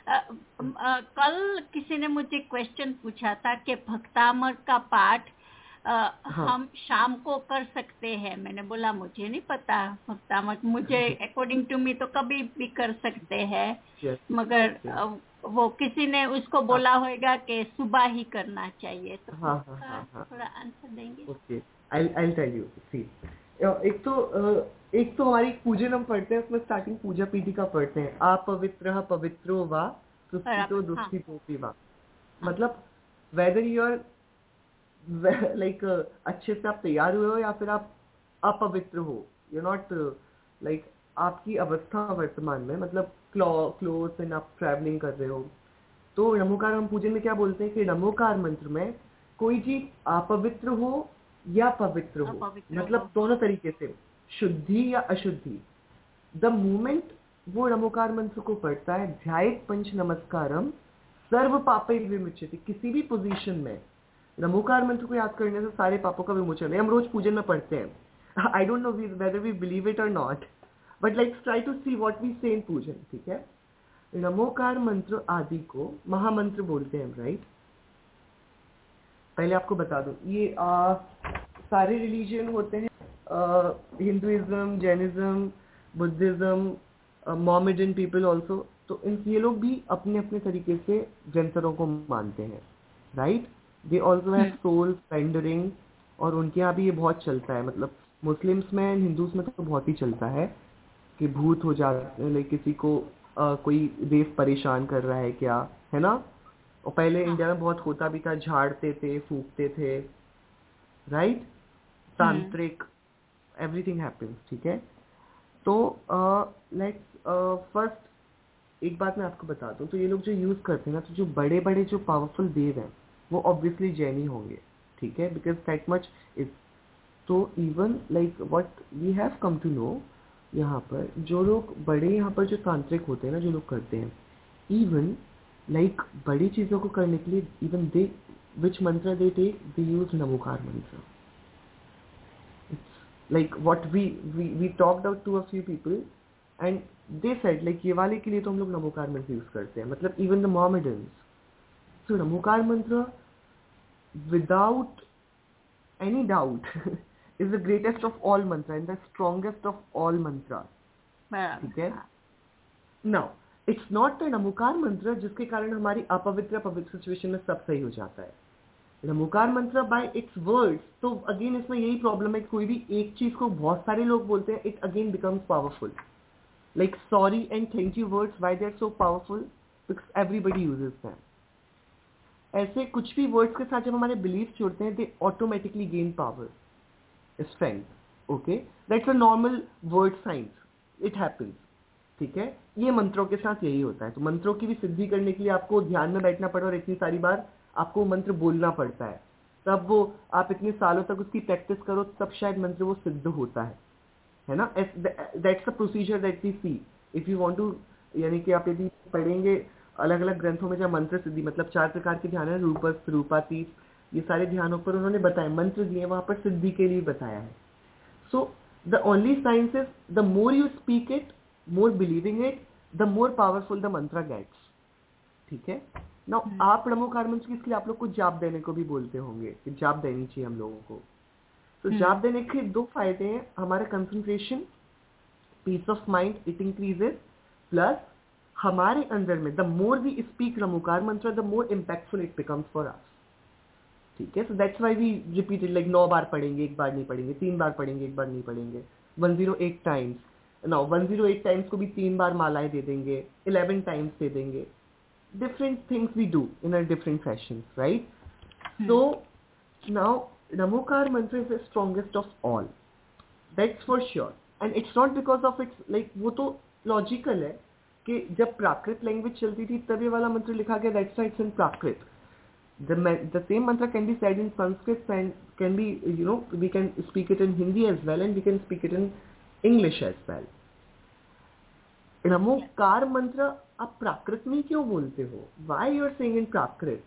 कल किसी ने मुझे क्वेश्चन पूछा था कि भक्तामृत का पाठ हम शाम को कर सकते हैं। मैंने बोला मुझे नहीं पता भक्तामृत, मुझे अकॉर्डिंग टू मी तो कभी भी कर सकते हैं, मगर वो किसी ने उसको बोला होगा कि सुबह ही करना चाहिए, तो थोड़ा आंसर देंगे? Okay, I'll tell you. See, एक तो हमारी पूजन हम पढ़ते हैं, उसमें स्टार्टिंग पूजा पीठिका पढ़ते हैं, अपवित्रः पवित्रो वा सुस्थितो दुस्थितोऽपि वा। मतलब वेदर यू आर लाइक अच्छे से आप तैयार हुए हो या फिर आप अपवित्र हो, यू नॉट लाइक आपकी अवस्था वर्तमान में, मतलब क्लोथ एंड आप ट्रैवलिंग कर रहे हो, तो नमोकार हम पूजन में क्या बोलते हैं कि नमोकार मंत्र में कोई चीज अपवित्र हो या पवित्र हो, मतलब दोनों तरीके से, शुद्धि या अशुद्धि। द मोमेंट वो नमोकार मंत्र को पढ़ता है, ध्यायेत पंच नमस्कारम सर्व पापैः विमुच्यते, किसी भी पोजीशन में नमोकार मंत्र को याद करने से सारे पापों का विमोचन है। हम रोज पूजन में पढ़ते हैं, I don't know whether we believe it और not, but let's try to see what we say in पूजन, ठीक है। नमोकार मंत्र आदि को महामंत्र बोलते हैं, राइट। पहले आपको बता दूं, ये सारे रिलीजन होते हैं, Hinduism, Jainism, Buddhism, Mohammedan people also, तो ये लोग भी अपने अपने तरीके से जंतरों को मानते हैं, right. They also have soul pandering, और उनके यहाँ भी ये बहुत चलता है, मतलब मुस्लिम्स में, हिंदूज में तो बहुत ही चलता है कि भूत हो जाते हैं, किसी को कोई देव परेशान कर रहा है क्या, है ना। और पहले इंडिया में बहुत होता भी था, झाड़ते थे, फूकते थे, राइट, तांत्रिक, एवरीथिंग हैपेंस, ठीक है। तो लेट्स फर्स्ट एक बात मैं आपको बता दूं, तो ये लोग जो यूज करते हैं ना, तो जो बड़े बड़े जो पावरफुल देव हैं वो ऑब्वियसली जैनी होंगे, ठीक है, बिकॉज दैट मच इज। तो even like what we have come to know, यहाँ पर जो लोग बड़े, यहाँ पर जो तांत्रिक होते हैं ना, जो लोग करते हैं, इवन लाइक बड़ी चीजों को करने के लिए even they which mantra they take, they use Namokar mantra. It's like what we talked out to a few people and they said like ये वाले के लिए तो हम लोग नमोकार मंत्र यूज करते हैं, मतलब even the Mohammedans. So Namokar mantra without any doubt is the greatest of all mantra and the strongest of all mantras, ठीक है। Now it's not a Namokar मंत्र जिसके कारण हमारी अपवित्र पवित्र सिचुएशन में सब सही हो जाता है। Namokar mantra by its words, तो अगेन इसमें यही प्रॉब्लम है, कोई भी एक चीज को बहुत सारे लोग बोलते हैं, it again becomes powerful. Like sorry and thank you words, why they are so powerful, because everybody uses them. ऐसे कुछ भी वर्ड्स के साथ जब हमारे बिलीफ जुड़ते हैं, they automatically gain power, strength, okay, that's a normal word science, it happens, ठीक है, ये मंत्रों के साथ यही होता है। तो मंत्रों की भी सिद्धि करने के लिए आपको ध्यान में बैठना पड़ा और इतनी सारी बार आपको मंत्र बोलना पड़ता है, तब वो आप इतने सालों तक उसकी प्रैक्टिस करो तब शायद मंत्र वो सिद्ध होता है ना। That's a procedure that we see if you want to, यानी कि आप यदि पढ़ेंगे अलग अलग ग्रंथों में जहाँ मंत्र सिद्धि मतलब 4 प्रकार के ध्यान है, रूपस्थ, रूपातीत, ये सारे ध्यानों पर उन्होंने बताया, मंत्र दिए वहां पर सिद्धि के लिए बताया है। So the only science is the more you speak it, more believing it, the more powerful the mantra gets. ठीक है, नाउ आप नमोकार मंत्र की इसलिए आप लोग को जाप देने को भी बोलते होंगे कि जाप देनी चाहिए हम लोगों को। तो जाप देने के 2 फायदे हैं, हमारा concentration, peace of mind it increases, plus हमारे अंदर में the more we speak Namokar mantra the more impactful it becomes for us. ठीक है, so that's why we repeated, like 9 बार पढ़ेंगे, 1 बार नहीं पढ़ेंगे, 3 बार पढ़ेंगे, 1 बार नहीं पढ़ेंगे, 108 टाइम्स। नाउ 108 टाइम्स को भी 3 बार मालाएं दे देंगे, 11 टाइम्स दे देंगे। Different things we do in a different fashions, right? So now Namokar mantra is the strongest of all, that's for sure, and it's not because of its like वो तो logical है कि जब प्राकृत language चलती थी तब ये वाला मंत्र लिखा गया, that's why it's in Prakrit. The same mantra can be said in Sanskrit and can be, you know, we can speak it in Hindi as well and we can speak it in English as well। Namokar मंत्र आप प्राकृत में क्यों बोलते हो? Why you are saying in Prakrit?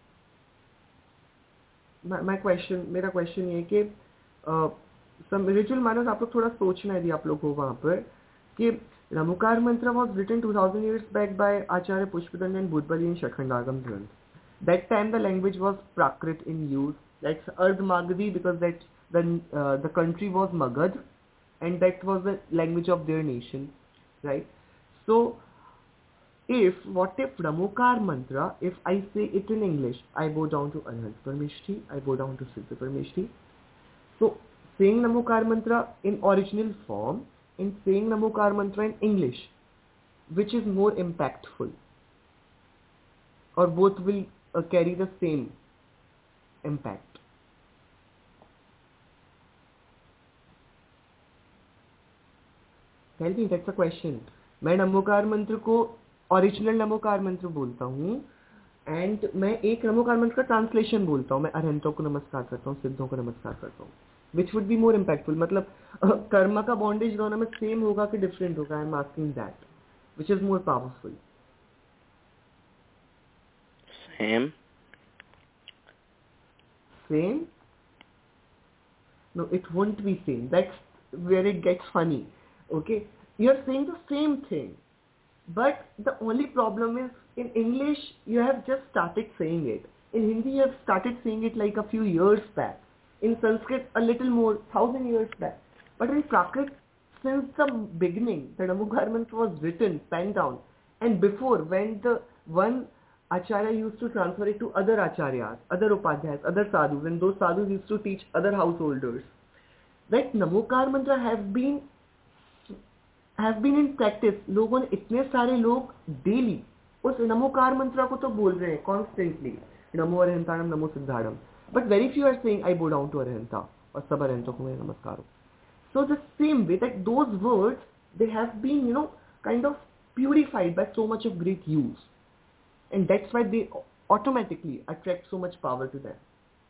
मेरा question ये कि ritual मानस आप लोग थोड़ा सोचना है, यदि आप लोग हो वहां पर, कि Namokar mantra was written 2000 years back by Acharya Pushpadant and Bhutabali in Shatkhandagam granth. That time the language was Prakrit in use, that's Ardha Magadhi because that the country was Magadh and that was the language of their nation, right? So what if Namokar mantra, if I say it in English, I bow down to Arhat Parmeshti, I bow down to Siddha Parmeshti. So saying Namokar mantra in original form and saying Namokar mantra in English, which is more impactful, or both will carry the same impact? Tell me, that's a question. मैं नमोकार मंत्र को original Namokar मंत्र बोलता हूँ and मैं एक नमोकार मंत्र का ट्रांसलेशन बोलता हूँ, मैं अरहंतों को नमस्कार करता हूँ, सिद्धों को नमस्कार करता हूँ, which would be more impactful? मतलब कर्म का बॉन्डेज दोनों में सेम होगा कि डिफरेंट होगा? I am asking that, which is more powerful? Same. Same? No, it won't be same, that's where it gets funny. Okay, you are saying the same thing, but the only problem is in English you have just started saying it, in Hindi you have started saying it like a few years back, in Sanskrit a little more, 1000 years back, but in Prakrit since the beginning the Namokar mantra was written, penned down, and before when the one Acharya used to transfer it to other Acharyas, other Upadhyayas, other sadhus, and those sadhus used to teach other householders, that Namokar mantra have been in practice। लोगों ने, इतने सारे लोग daily उस नमोकार मंत्र को तो बोल रहे हैं कॉन्स्टेंटली, नमो अरहंताणम नमो सिद्धाणम, but very few are saying I bow down to अरहंता, और सब अरहंतों को मेरा नमस्कार हो। So the same way that those words they have been, you know, kind of purified by so much of great use, and that's why they automatically attract so much power to them.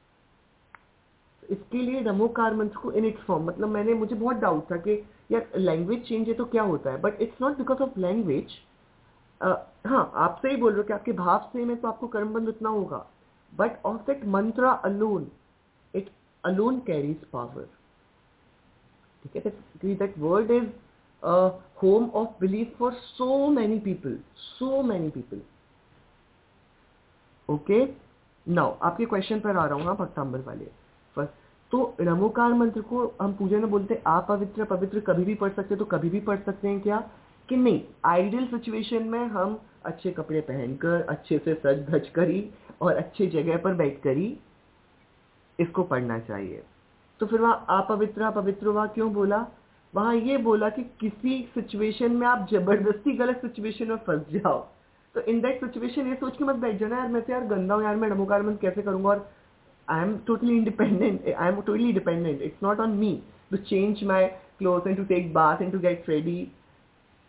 इसके लिए नमोकार मंत्र को in its form, मतलब मुझे बहुत doubt था कि यार लैंग्वेज चेंज है तो क्या होता है, but it's not because of language. हाँ, आप सही बोल रहे हो कि आपके भाव सेम है तो आपको कर्मबंध उतना होगा, but of that mantra alone, it alone carries power. ठीक है, that word is home of belief for so many people, so many people. Okay, now आपके क्वेश्चन पर आ रहा हूँ, हाँ, भक्तांबर वाले। तो नमोकार मंत्र को हम पूजा में बोलते हैं आप पवित्र पवित्र कभी भी पढ़ सकते हैं, तो कभी भी पढ़ सकते हैं क्या? कि नहीं, आइडियल सिचुएशन में हम अच्छे कपड़े पहनकर, अच्छे से सज धज कर ही और अच्छे जगह पर बैठकर ही इसको पढ़ना चाहिए। तो फिर वहाँ अपवित्र वहाँ क्यों बोला? वहाँ ये बोला कि किसी सिचुएशन में आप जबरदस्ती गलत सिचुएशन में फंस जाओ, तो इन दैट सिचुएशन ये सोच के मत बैठ जाना यार मैं तो यार गंदा हूँ यार, मैं नमोकार मंत्र कैसे करूंगा, और I am totally independent. I am totally dependent. It's not on me to change my clothes and to take bath and to get ready.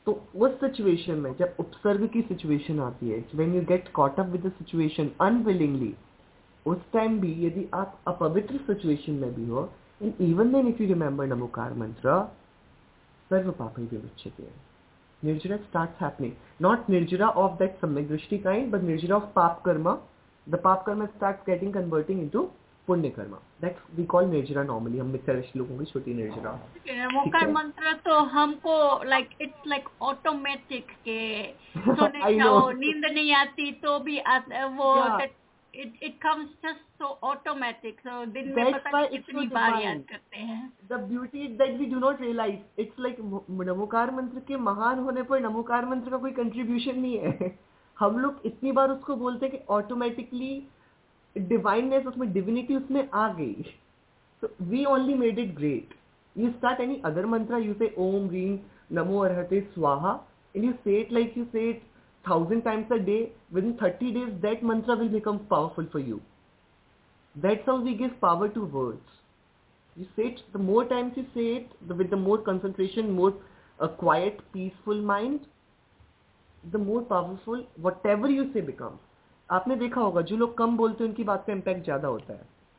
तो उस सिचुएशन में जब उपसर्ग की सिचुएशन आती है, when you get caught up with the situation unwillingly, उस time भी यदि आप अपवित्र सिचुएशन में भी हो, and even then if you remember Namokar mantra, सर्व पापै विमुच्यते, निर्जरा starts happening. Not nirjara of that samyak drishti kind, but nirjara of pap karma. The pap karma starts getting converting into पुण्य कर्मा. That we call निर्जरा normally. हम मित्रश लोगों की छोटी निर्जरा. नमोकार मंत्र तो हमको like it's like automatic के सोने जाओ, नींद नहीं आती तो भी वो that it comes just so automatic. So दिन में पता नहीं कितनी बार याद करते हैं. The beauty is that we do not realize. It's like Namokar मंत्र के महान होने पर नमोकार मंत्र का कोई कंट्रीब्यूशन नहीं है. हम लोग इतनी बार उसको बोलते हैं कि ऑटोमेटिकली डिवाइननेस उसमें, डिविनिटी उसमें आ गई. So we only made it great. You start any other mantra, you say Om Reem Namo Arhate Swaha, and you say it like you say it 1,000 times a day. Within 30 days, that mantra will become powerful for you. That's how we give power to words. You say it, the more times you say it, with the more concentration, more a quiet, peaceful mind, the more powerful whatever you say becomes. आपने देखा होगा जो लोग कम बोलते हैं उनकी बात का इम्पैक्ट ज्यादा होता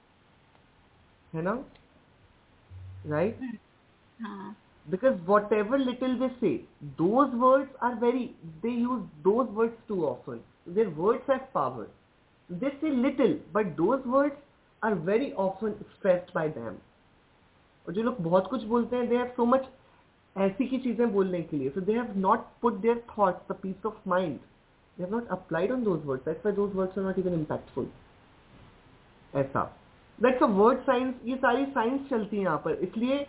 है ना? Right? Because whatever little they say, those words are they use those words too often. Their words have power. They say little, but those words are very often expressed by them. और जो लोग बहुत कुछ बोलते हैं, they have so much ऐसी की चीजें बोलने के लिए, so they have not put their thoughts, the peace of mind, they have not applied on those words. That's why those words are not even impactful. ऐसा. That's a word science. ये सारी science चलती है यहाँ पर. इसलिए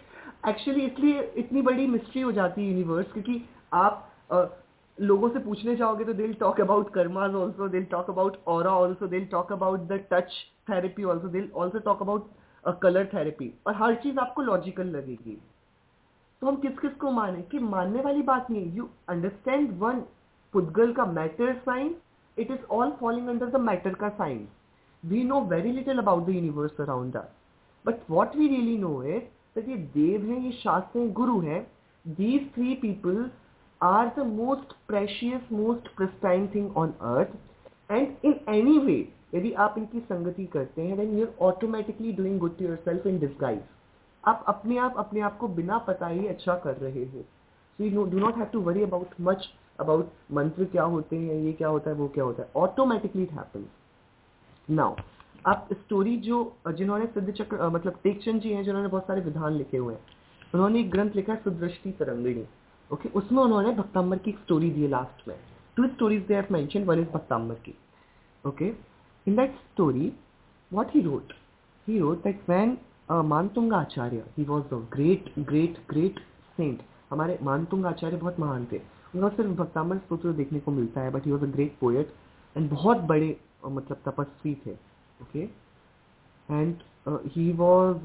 इतनी बड़ी मिस्ट्री हो जाती है यूनिवर्स, क्योंकि आप लोगों से पूछने जाओगे तो they'll talk about karmas also, they'll talk about aura also, they'll talk about the touch therapy also, they'll also talk about color therapy, और हर चीज आपको लॉजिकल लगेगी. तो हम किस को माने? कि मानने वाली बात नहीं है. यू अंडरस्टैंड वन पुद्गल का matter science, it is all falling under the matter का science. We know very little about the universe around us, but what we really know is that ये देव हैं, ये शास्त्र हैं, गुरु हैं. These three people are the most precious, most pristine thing on earth, and in any way, यदि आप इनकी संगति करते हैं, then you're automatically doing good to yourself in disguise. आप अपने आप को बिना पता ही अच्छा कर रहे हो. So you do not have to worry about much about मंत्र क्या होते हैं, ये क्या होता है, वो क्या होता है. Automatically it happens. Now, आप स्टोरी जिन्होंने सिद्ध चक्र मतलब टेकचंद जी हैं, जिन्होंने बहुत सारे विधान लिखे हुए हैं, उन्होंने एक ग्रंथ लिखा है सुदृष्टि तरंगिणी. ओके, उसमें उन्होंने भक्तांबर की एक स्टोरी दी है लास्ट में. 2 stories they have mentioned. One is भक्तांबर की. Okay, in that story, what he wrote that when मानतुंगा Acharya, he was a great saint. हमारे मानतुंगा आचार्य बहुत महान थे. उनका सिर्फ भक्तांबर स्तोत्र देखने को मिलता है, but he was a great poet and बहुत बड़े मतलब तपस्वी थे. Okay, and he was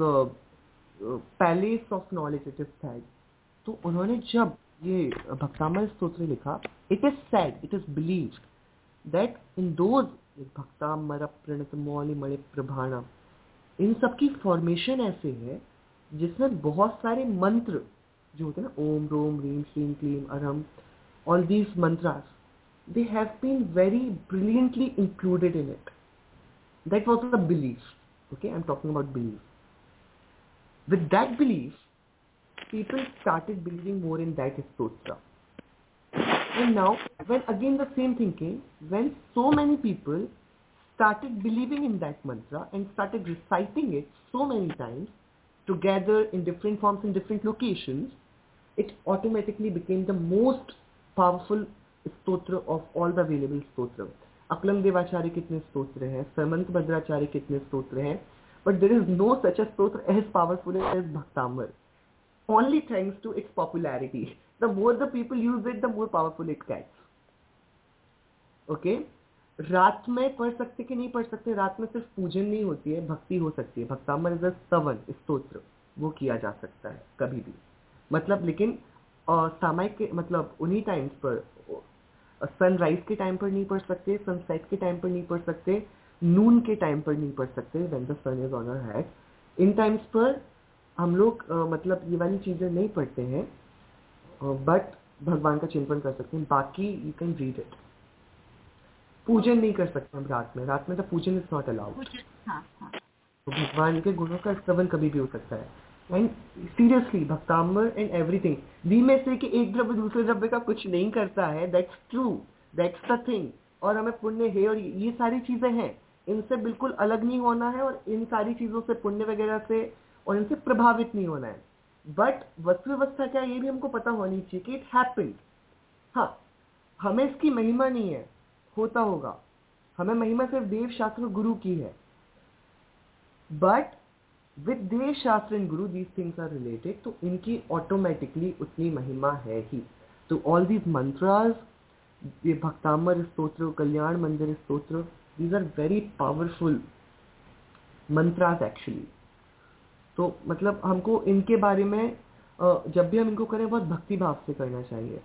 palace of knowledge it is said. तो उन्होंने जब ये भक्तांबर स्तोत्र लिखा, it is said, it is believed that in those भक्तांबर प्रणत मौलि मणि प्रभाणम, इन सब की फॉर्मेशन ऐसे है जिसमें बहुत सारे मंत्र जो होते हैं ना, ओम रोम रीम श्रीम क्लीम अरहम, all these mantras, they have been very brilliantly included in it. That was the belief. Okay, I'm talking about belief. With that belief, people started believing more in that stotra. And now, when again the same thing came, when so many people started believing in that mantra and started reciting it so many times, together in different forms in different locations, it automatically became the most powerful stotra of all the available stotra. अकलम देवाचार्य कितने स्तोत्र हैं, समंत भद्राचार्य कितने स्तोत्र हैं, but there is no such a stotra as powerful as Bhaktamar. Only thanks to its popularity. The more the people use it, the more powerful it gets. Okay, रात में पढ़ सकते कि नहीं पढ़ सकते? रात में सिर्फ पूजन नहीं होती है, भक्ति हो सकती है. भक्तांबर इज अ स्तवन स्तोत्र, वो किया जा सकता है कभी भी. मतलब लेकिन सामायिक के मतलब उन्हीं टाइम्स पर, सनराइज के टाइम पर नहीं पढ़ सकते, सनसेट के टाइम पर नहीं पढ़ सकते, नून के टाइम पर नहीं पढ़ सकते, when the sun is on our head. In times पर हम लोग मतलब ये वाली चीजें नहीं पढ़ते हैं. बट भगवान का चिंतन कर सकते हैं, बाकी यू कैन रीड इट। पूजन नहीं कर सकते हम रात में तो पूजन इज नॉट अलाउड। तो भगवान के गुणों का स्तवन कभी भी हो सकता है। And seriously Bhaktamar and everything, दी में से कि एक द्रव्य दूसरे द्रव्य का कुछ नहीं करता है, that's true, that's the thing. और हमें पुण्य है और ये सारी चीजें हैं, इनसे बिल्कुल अलग नहीं होना है और इन सारी चीजों से पुण्य वगैरह से और इनसे प्रभावित नहीं होना है। बट वस्तु व्यवस्था क्या, ये भी हमको पता होनी चाहिए कि इट हैपेंड। हाँ, हमें इसकी महिमा नहीं है, होता होगा, हमें महिमा सिर्फ देव शास्त्र गुरु की है। बट विद देव शास्त्र and Guru these things are related, तो इनकी ऑटोमेटिकली उतनी महिमा है ही। तो ऑल दीज मंत्रास, ये भक्ताम्बर स्तोत्र, Kalyan Mandir Stotra, these are very powerful mantras actually. तो मतलब हमको इनके बारे में जब भी हम इनको करें बहुत भक्ति भाव से करना चाहिए।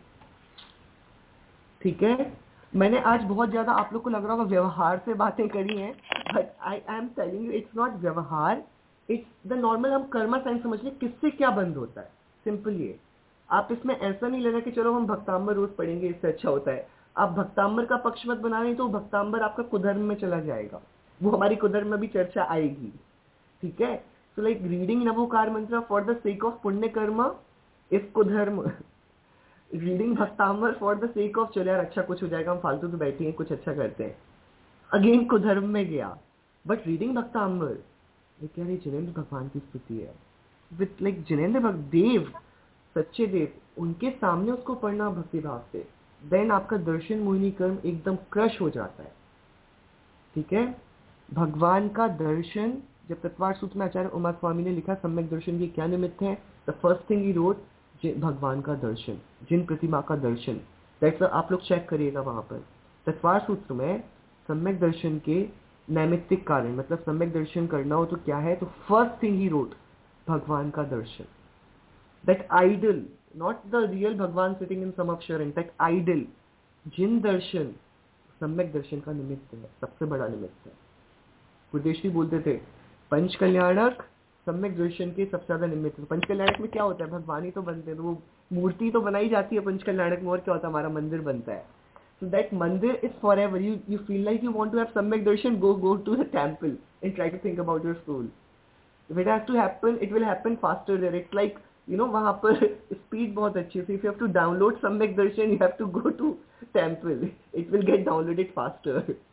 ठीक है, मैंने आज बहुत ज्यादा आप लोग को लग रहा होगा व्यवहार से बातें करी हैं, but I am telling you it's not व्यवहार, इट्स द नॉर्मल। हम कर्मा साइंस समझ लें, किससे क्या बंद होता है, सिंपल ये। आप इसमें ऐसा नहीं लेना कि चलो हम भक्ताम्बर रोज पढ़ेंगे इससे अच्छा होता है। आप भक्ताम्बर का पक्ष मत बना रहे तो भक्ताम्बर आपका कुधर्म में चला जाएगा, वो हमारी कुधर्म में भी चर्चा आएगी। ठीक है, सो लाइक रीडिंग नमोकार मंत्र फॉर द सेक ऑफ पुण्य कर्म इज कुधर्म, reading Bhaktamar for the sake of चलो यार अच्छा कुछ हो जाएगा, हम फालतू तो बैठे हैं कुछ अच्छा करते हैं, अगेन कुधर्म में गया। बट रीडिंग भक्ताम्बर, ये क्या, ये जिनेंद्र भगवान की स्तुति है, विथ लाइक जिनेंद्र भक्त देव, सच्चे देव, उनके सामने उसको पढ़ना भक्ति भाव से, देन आपका दर्शन मोहिनी कर्म एकदम क्रश हो जाता है। ठीक है, भगवान का दर्शन, जब तत्वार सूत्र में आचार्य उमा स्वामी ने लिखा सम्यक दर्शन की क्या निमित्त है, the first thing he wrote भगवान का दर्शन, जिन प्रतिमा का दर्शन, दैट्स आप लोग चेक करिएगा वहां पर तत्वार सूत्र में सम्यक दर्शन के नैमित्तिक कारण, मतलब सम्यक दर्शन करना हो तो क्या है, तो फर्स्ट थिंग ही रोट भगवान का दर्शन, that idol, not the real Bhagwan sitting in some akshar, in that idol, जिन दर्शन सम्यक दर्शन का निमित्त है, सबसे बड़ा निमित्त है। गुरुदेव बोलते थे पंच कल्याणक सम्यक दर्शन के सबसे ज्यादा निमित्त। पंच कल्याणक में क्या होता है, भगवान ही तो बनते हैं, तो वो मूर्ति तो बनाई जाती है पंच कल्याणक में, और क्या होता है, हमारा मंदिर बनता है। So that mandir is forever. You feel like you want to have samyak darshan, go to the temple and try to think about your soul. If it has to happen, it will happen faster there. It's like, you know, वहाँ पर speed बहुत अच्छी है. So if you have to download samyak darshan, you have to go to temple. It will get downloaded faster.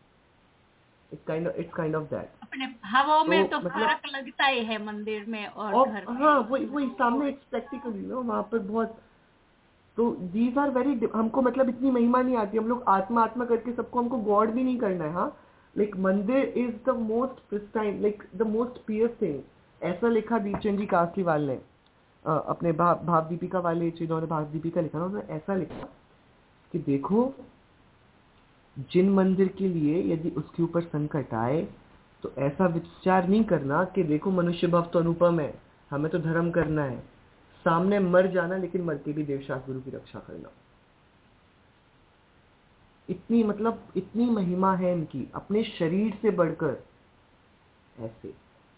It's kind of that. अपने भावों में तो फर्क लगता ही है मंदिर में और घर में। हाँ, वही सामने it's practically, ना वहाँ पर बहुत। तो दीज आर वेरी, हमको मतलब इतनी महिमा नहीं आती, हम लोग आत्मा आत्मा करके सबको, हमको गॉड भी नहीं करना है। हाँ, like mandir is the most pristine, like the most pious thing, ऐसा लिखा दीपचंद जी कासलीवाल ने अपने भाव दीपिका वाले, जिन्होंने भाव दीपिका लिखा ना, उन्होंने ऐसा लिखा कि देखो जिन मंदिर के लिए यदि उसके ऊपर संकट आए तो ऐसा विचार नहीं करना कि देखो मनुष्य भाव तो अनुपम है, हमें तो धर्म करना है, सामने मर जाना, लेकिन मर के भी देवशास्त्र गुरु की रक्षा करना। इतनी मतलब इतनी महिमा है इनकी, अपने शरीर से बढ़कर ऐसे,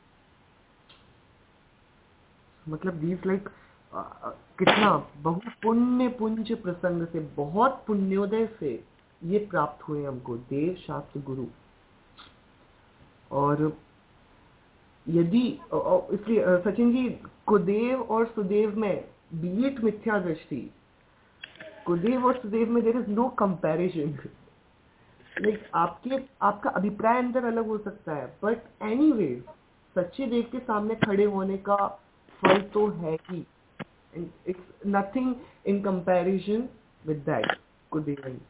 मतलब दीज लाइक कितना बहु पुण्य पुंज प्रसंग से, बहुत पुण्योदय से ये प्राप्त हुए हमको देव शास्त्र गुरु। और यदि इसलिए सचिन जी, कुदेव और सुदेव में बीट मिथ्या दृष्टि, कुदेव और सुदेव में there is no comparison. Like आपका अभिप्राय अंदर अलग हो सकता है, बट एनीवे सच्चे देव के सामने खड़े होने का फल तो है ही, it's nothing in comparison with that कुदेव।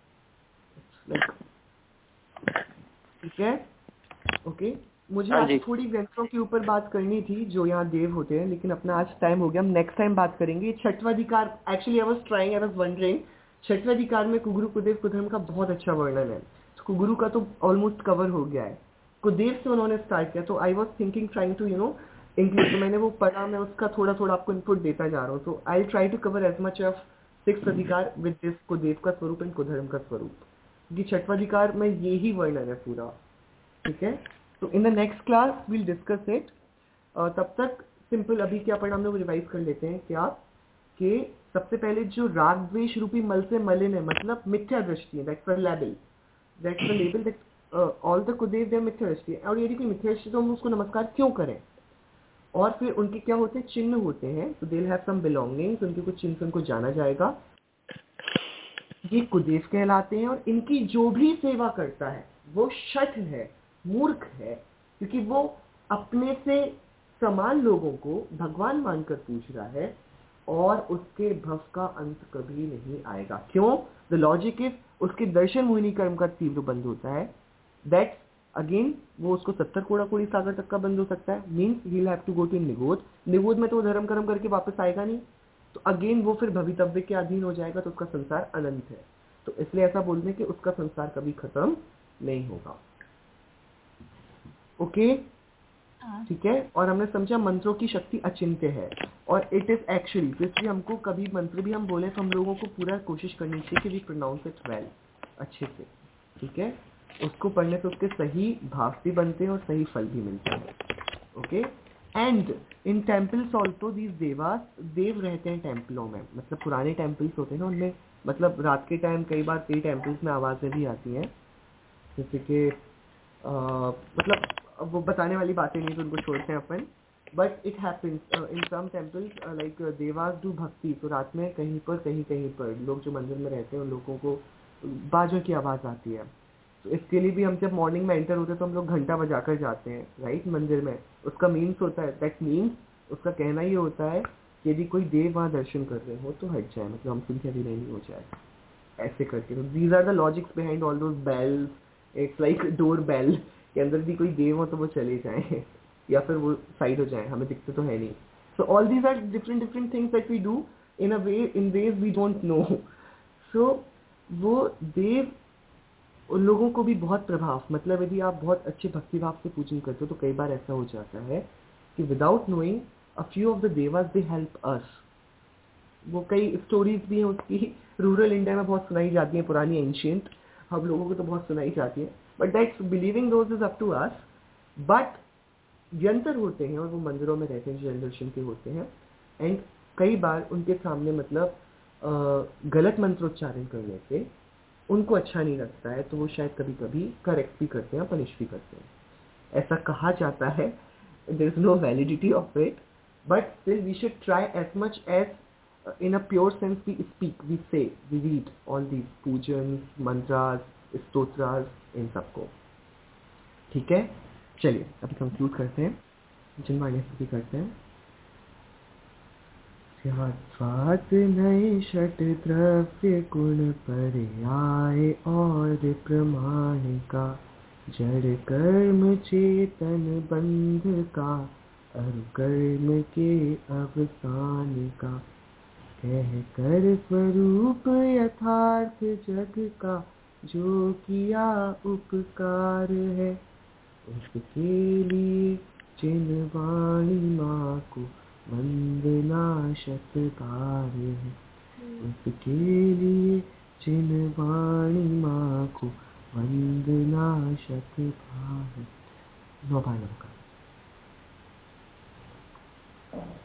ठीक है, ओके। मुझे आज थोड़ी ग्रंथों के ऊपर बात करनी थी जो यहाँ देव होते हैं, लेकिन अपना आज टाइम हो गया, हम नेक्स्ट टाइम बात करेंगे। छठवां अधिकार, एक्चुअली आई वाज वंडरिंग, छठवें अधिकार में कुगुरु कुदेव कुधर्म का बहुत अच्छा वर्णन है। तो कुगुरु का तो ऑलमोस्ट कवर हो गया है, कुदेव से उन्होंने स्टार्ट किया, तो I was thinking trying to include, तो मैंने वो पढ़ा, मैं उसका थोड़ा थोड़ा आपको इनपुट देता जा रहा हूँ। तो I try to cover as much of sixth adhikar with this कुदेव का स्वरूप एंड कुधर्म का स्वरूप, क्योंकि छठवां अधिकार में ये ही वर्णन है पूरा। ठीक है, तो in the next class we'll discuss it. तब तक सिंपल अभी क्या पढ़ा हम लोग रिवाइज कर लेते हैं क्या, कि सबसे पहले जो राग द्वेष रूपी मल से मलिन है, मतलब मिथ्या दृष्टि है, that's the label that all the कुदेव दे मिथ्या दृष्टि है। और यदि कोई मिथ्या दृष्टि तो हम उसको नमस्कार क्यों करें? और फिर उनके क्या होते हैं, चिन्ह होते हैं, तो they will have some belongings, उनके कुछ चिन्ह से उनको जाना जाएगा, ये कुदेव कहलाते हैं। और इनकी जो भी सेवा करता है वो शठ है, मूर्ख है, क्योंकि वो अपने से समान लोगों को भगवान मानकर पूछ रहा है और उसके भव का अंत कभी नहीं आएगा। क्यों? द लॉजिक इज, उसके दर्शन मोहिनी कर्म का तीव्र बंध होता है, दैट अगेन वो उसको 70 कोड़ा कोड़ी सागर तक का बंद हो सकता है, means he will have to go to निगोद। निगोद में तो वो धर्म कर्म करके वापस आएगा नहीं, तो अगेन वो फिर भवितव्य के अधीन हो जाएगा, तो उसका संसार अनंत है। तो इसलिए ऐसा बोलते हैं कि उसका संसार कभी खत्म नहीं होगा। ओके, ठीक है। और हमने समझा मंत्रों की शक्ति अचिंत्य है, और इट इज एक्चुअली, तो इसलिए हमको कभी मंत्र भी हम बोले तो हम लोगों को पूरा कोशिश करनी चाहिए कि वी प्रोनाउंस इट वेल, अच्छे से, ठीक है। उसको पढ़ने से उसके सही भाव भी बनते हैं और सही फल भी मिलता है। Okay, and in temples also these devas, देव रहते हैं टेम्पलों में, मतलब पुराने टेम्पल्स होते हैं ना, उनमें मतलब रात के टाइम कई बार कई टेम्पल्स में आवाज़ें भी आती हैं, जैसे कि मतलब अब वो बताने वाली बातें नहीं तो उनको छोड़ते हैं अपन, but it happens in some temples like devas do bhakti, तो रात में कहीं पर लोग जो मंदिर में रहते हैं उन लोगों को बाजों की आवाज़ आती है। तो इसके लिए भी हम जब मॉर्निंग में एंटर होते हैं तो हम लोग घंटा बजाकर जाते हैं, राइट, मंदिर में। उसका मीन्स होता है, दैट मीन्स उसका कहना ये होता है कि यदि कोई देव वहाँ दर्शन कर रहे हो तो हट जाए, मतलब हमसे भी अभी नहीं हो जाए, ऐसे करके। So these are the logics behind all those bells, it's like door bell के अंदर भी कोई देव हो तो वो चले जाएं या फिर वो साइड हो जाएं, हमें दिखते तो है नहीं। So all these are different things that we do in a way, in ways we don't know. सो वो देव उन लोगों को भी बहुत प्रभाव, मतलब यदि आप बहुत अच्छे भक्ति भाव से पूजन करते हो तो कई बार ऐसा हो जाता है कि without knowing a few of the devas they help us. वो कई स्टोरीज भी हैं उसकी, रूरल इंडिया में बहुत सुनाई जाती हैं, पुरानी एंशियंट, हम लोगों को तो बहुत सुनाई जाती है, but that's believing those is up to us. But यंत्र होते हैं और वो मंदिरों में रहते हैं, जैन दर्शन के होते हैं, एंड कई बार उनके सामने मतलब गलत मंत्रोच्चारण करने से उनको अच्छा नहीं लगता है, तो वो शायद कभी कभी करेक्ट भी करते हैं, पनिश भी करते हैं, ऐसा कहा जाता है। There is no validity of it, but still we should try as much as in a pure sense we speak, we say, we read all these पूजन, मंत्रास, स्तोत्रास, इन सबको, ठीक है। चलिए अभी कंक्लूड करते हैं, जिनवाणी स्तुति करते हैं। स्वाद नए षट द्रव्य गुण पर्याय और प्रमाण का, जड़ कर्म चेतन बंध का, अरु कर्म के अवसान का, कह कर स्वरूप यथार्थ जग का, जो किया उपकार है, उसके लिए जिन वाणी माँ को वंदना शत बार है, उसके लिए जिन वाणी माँ को वंदना शत बार है। 9 बार नमस्कार।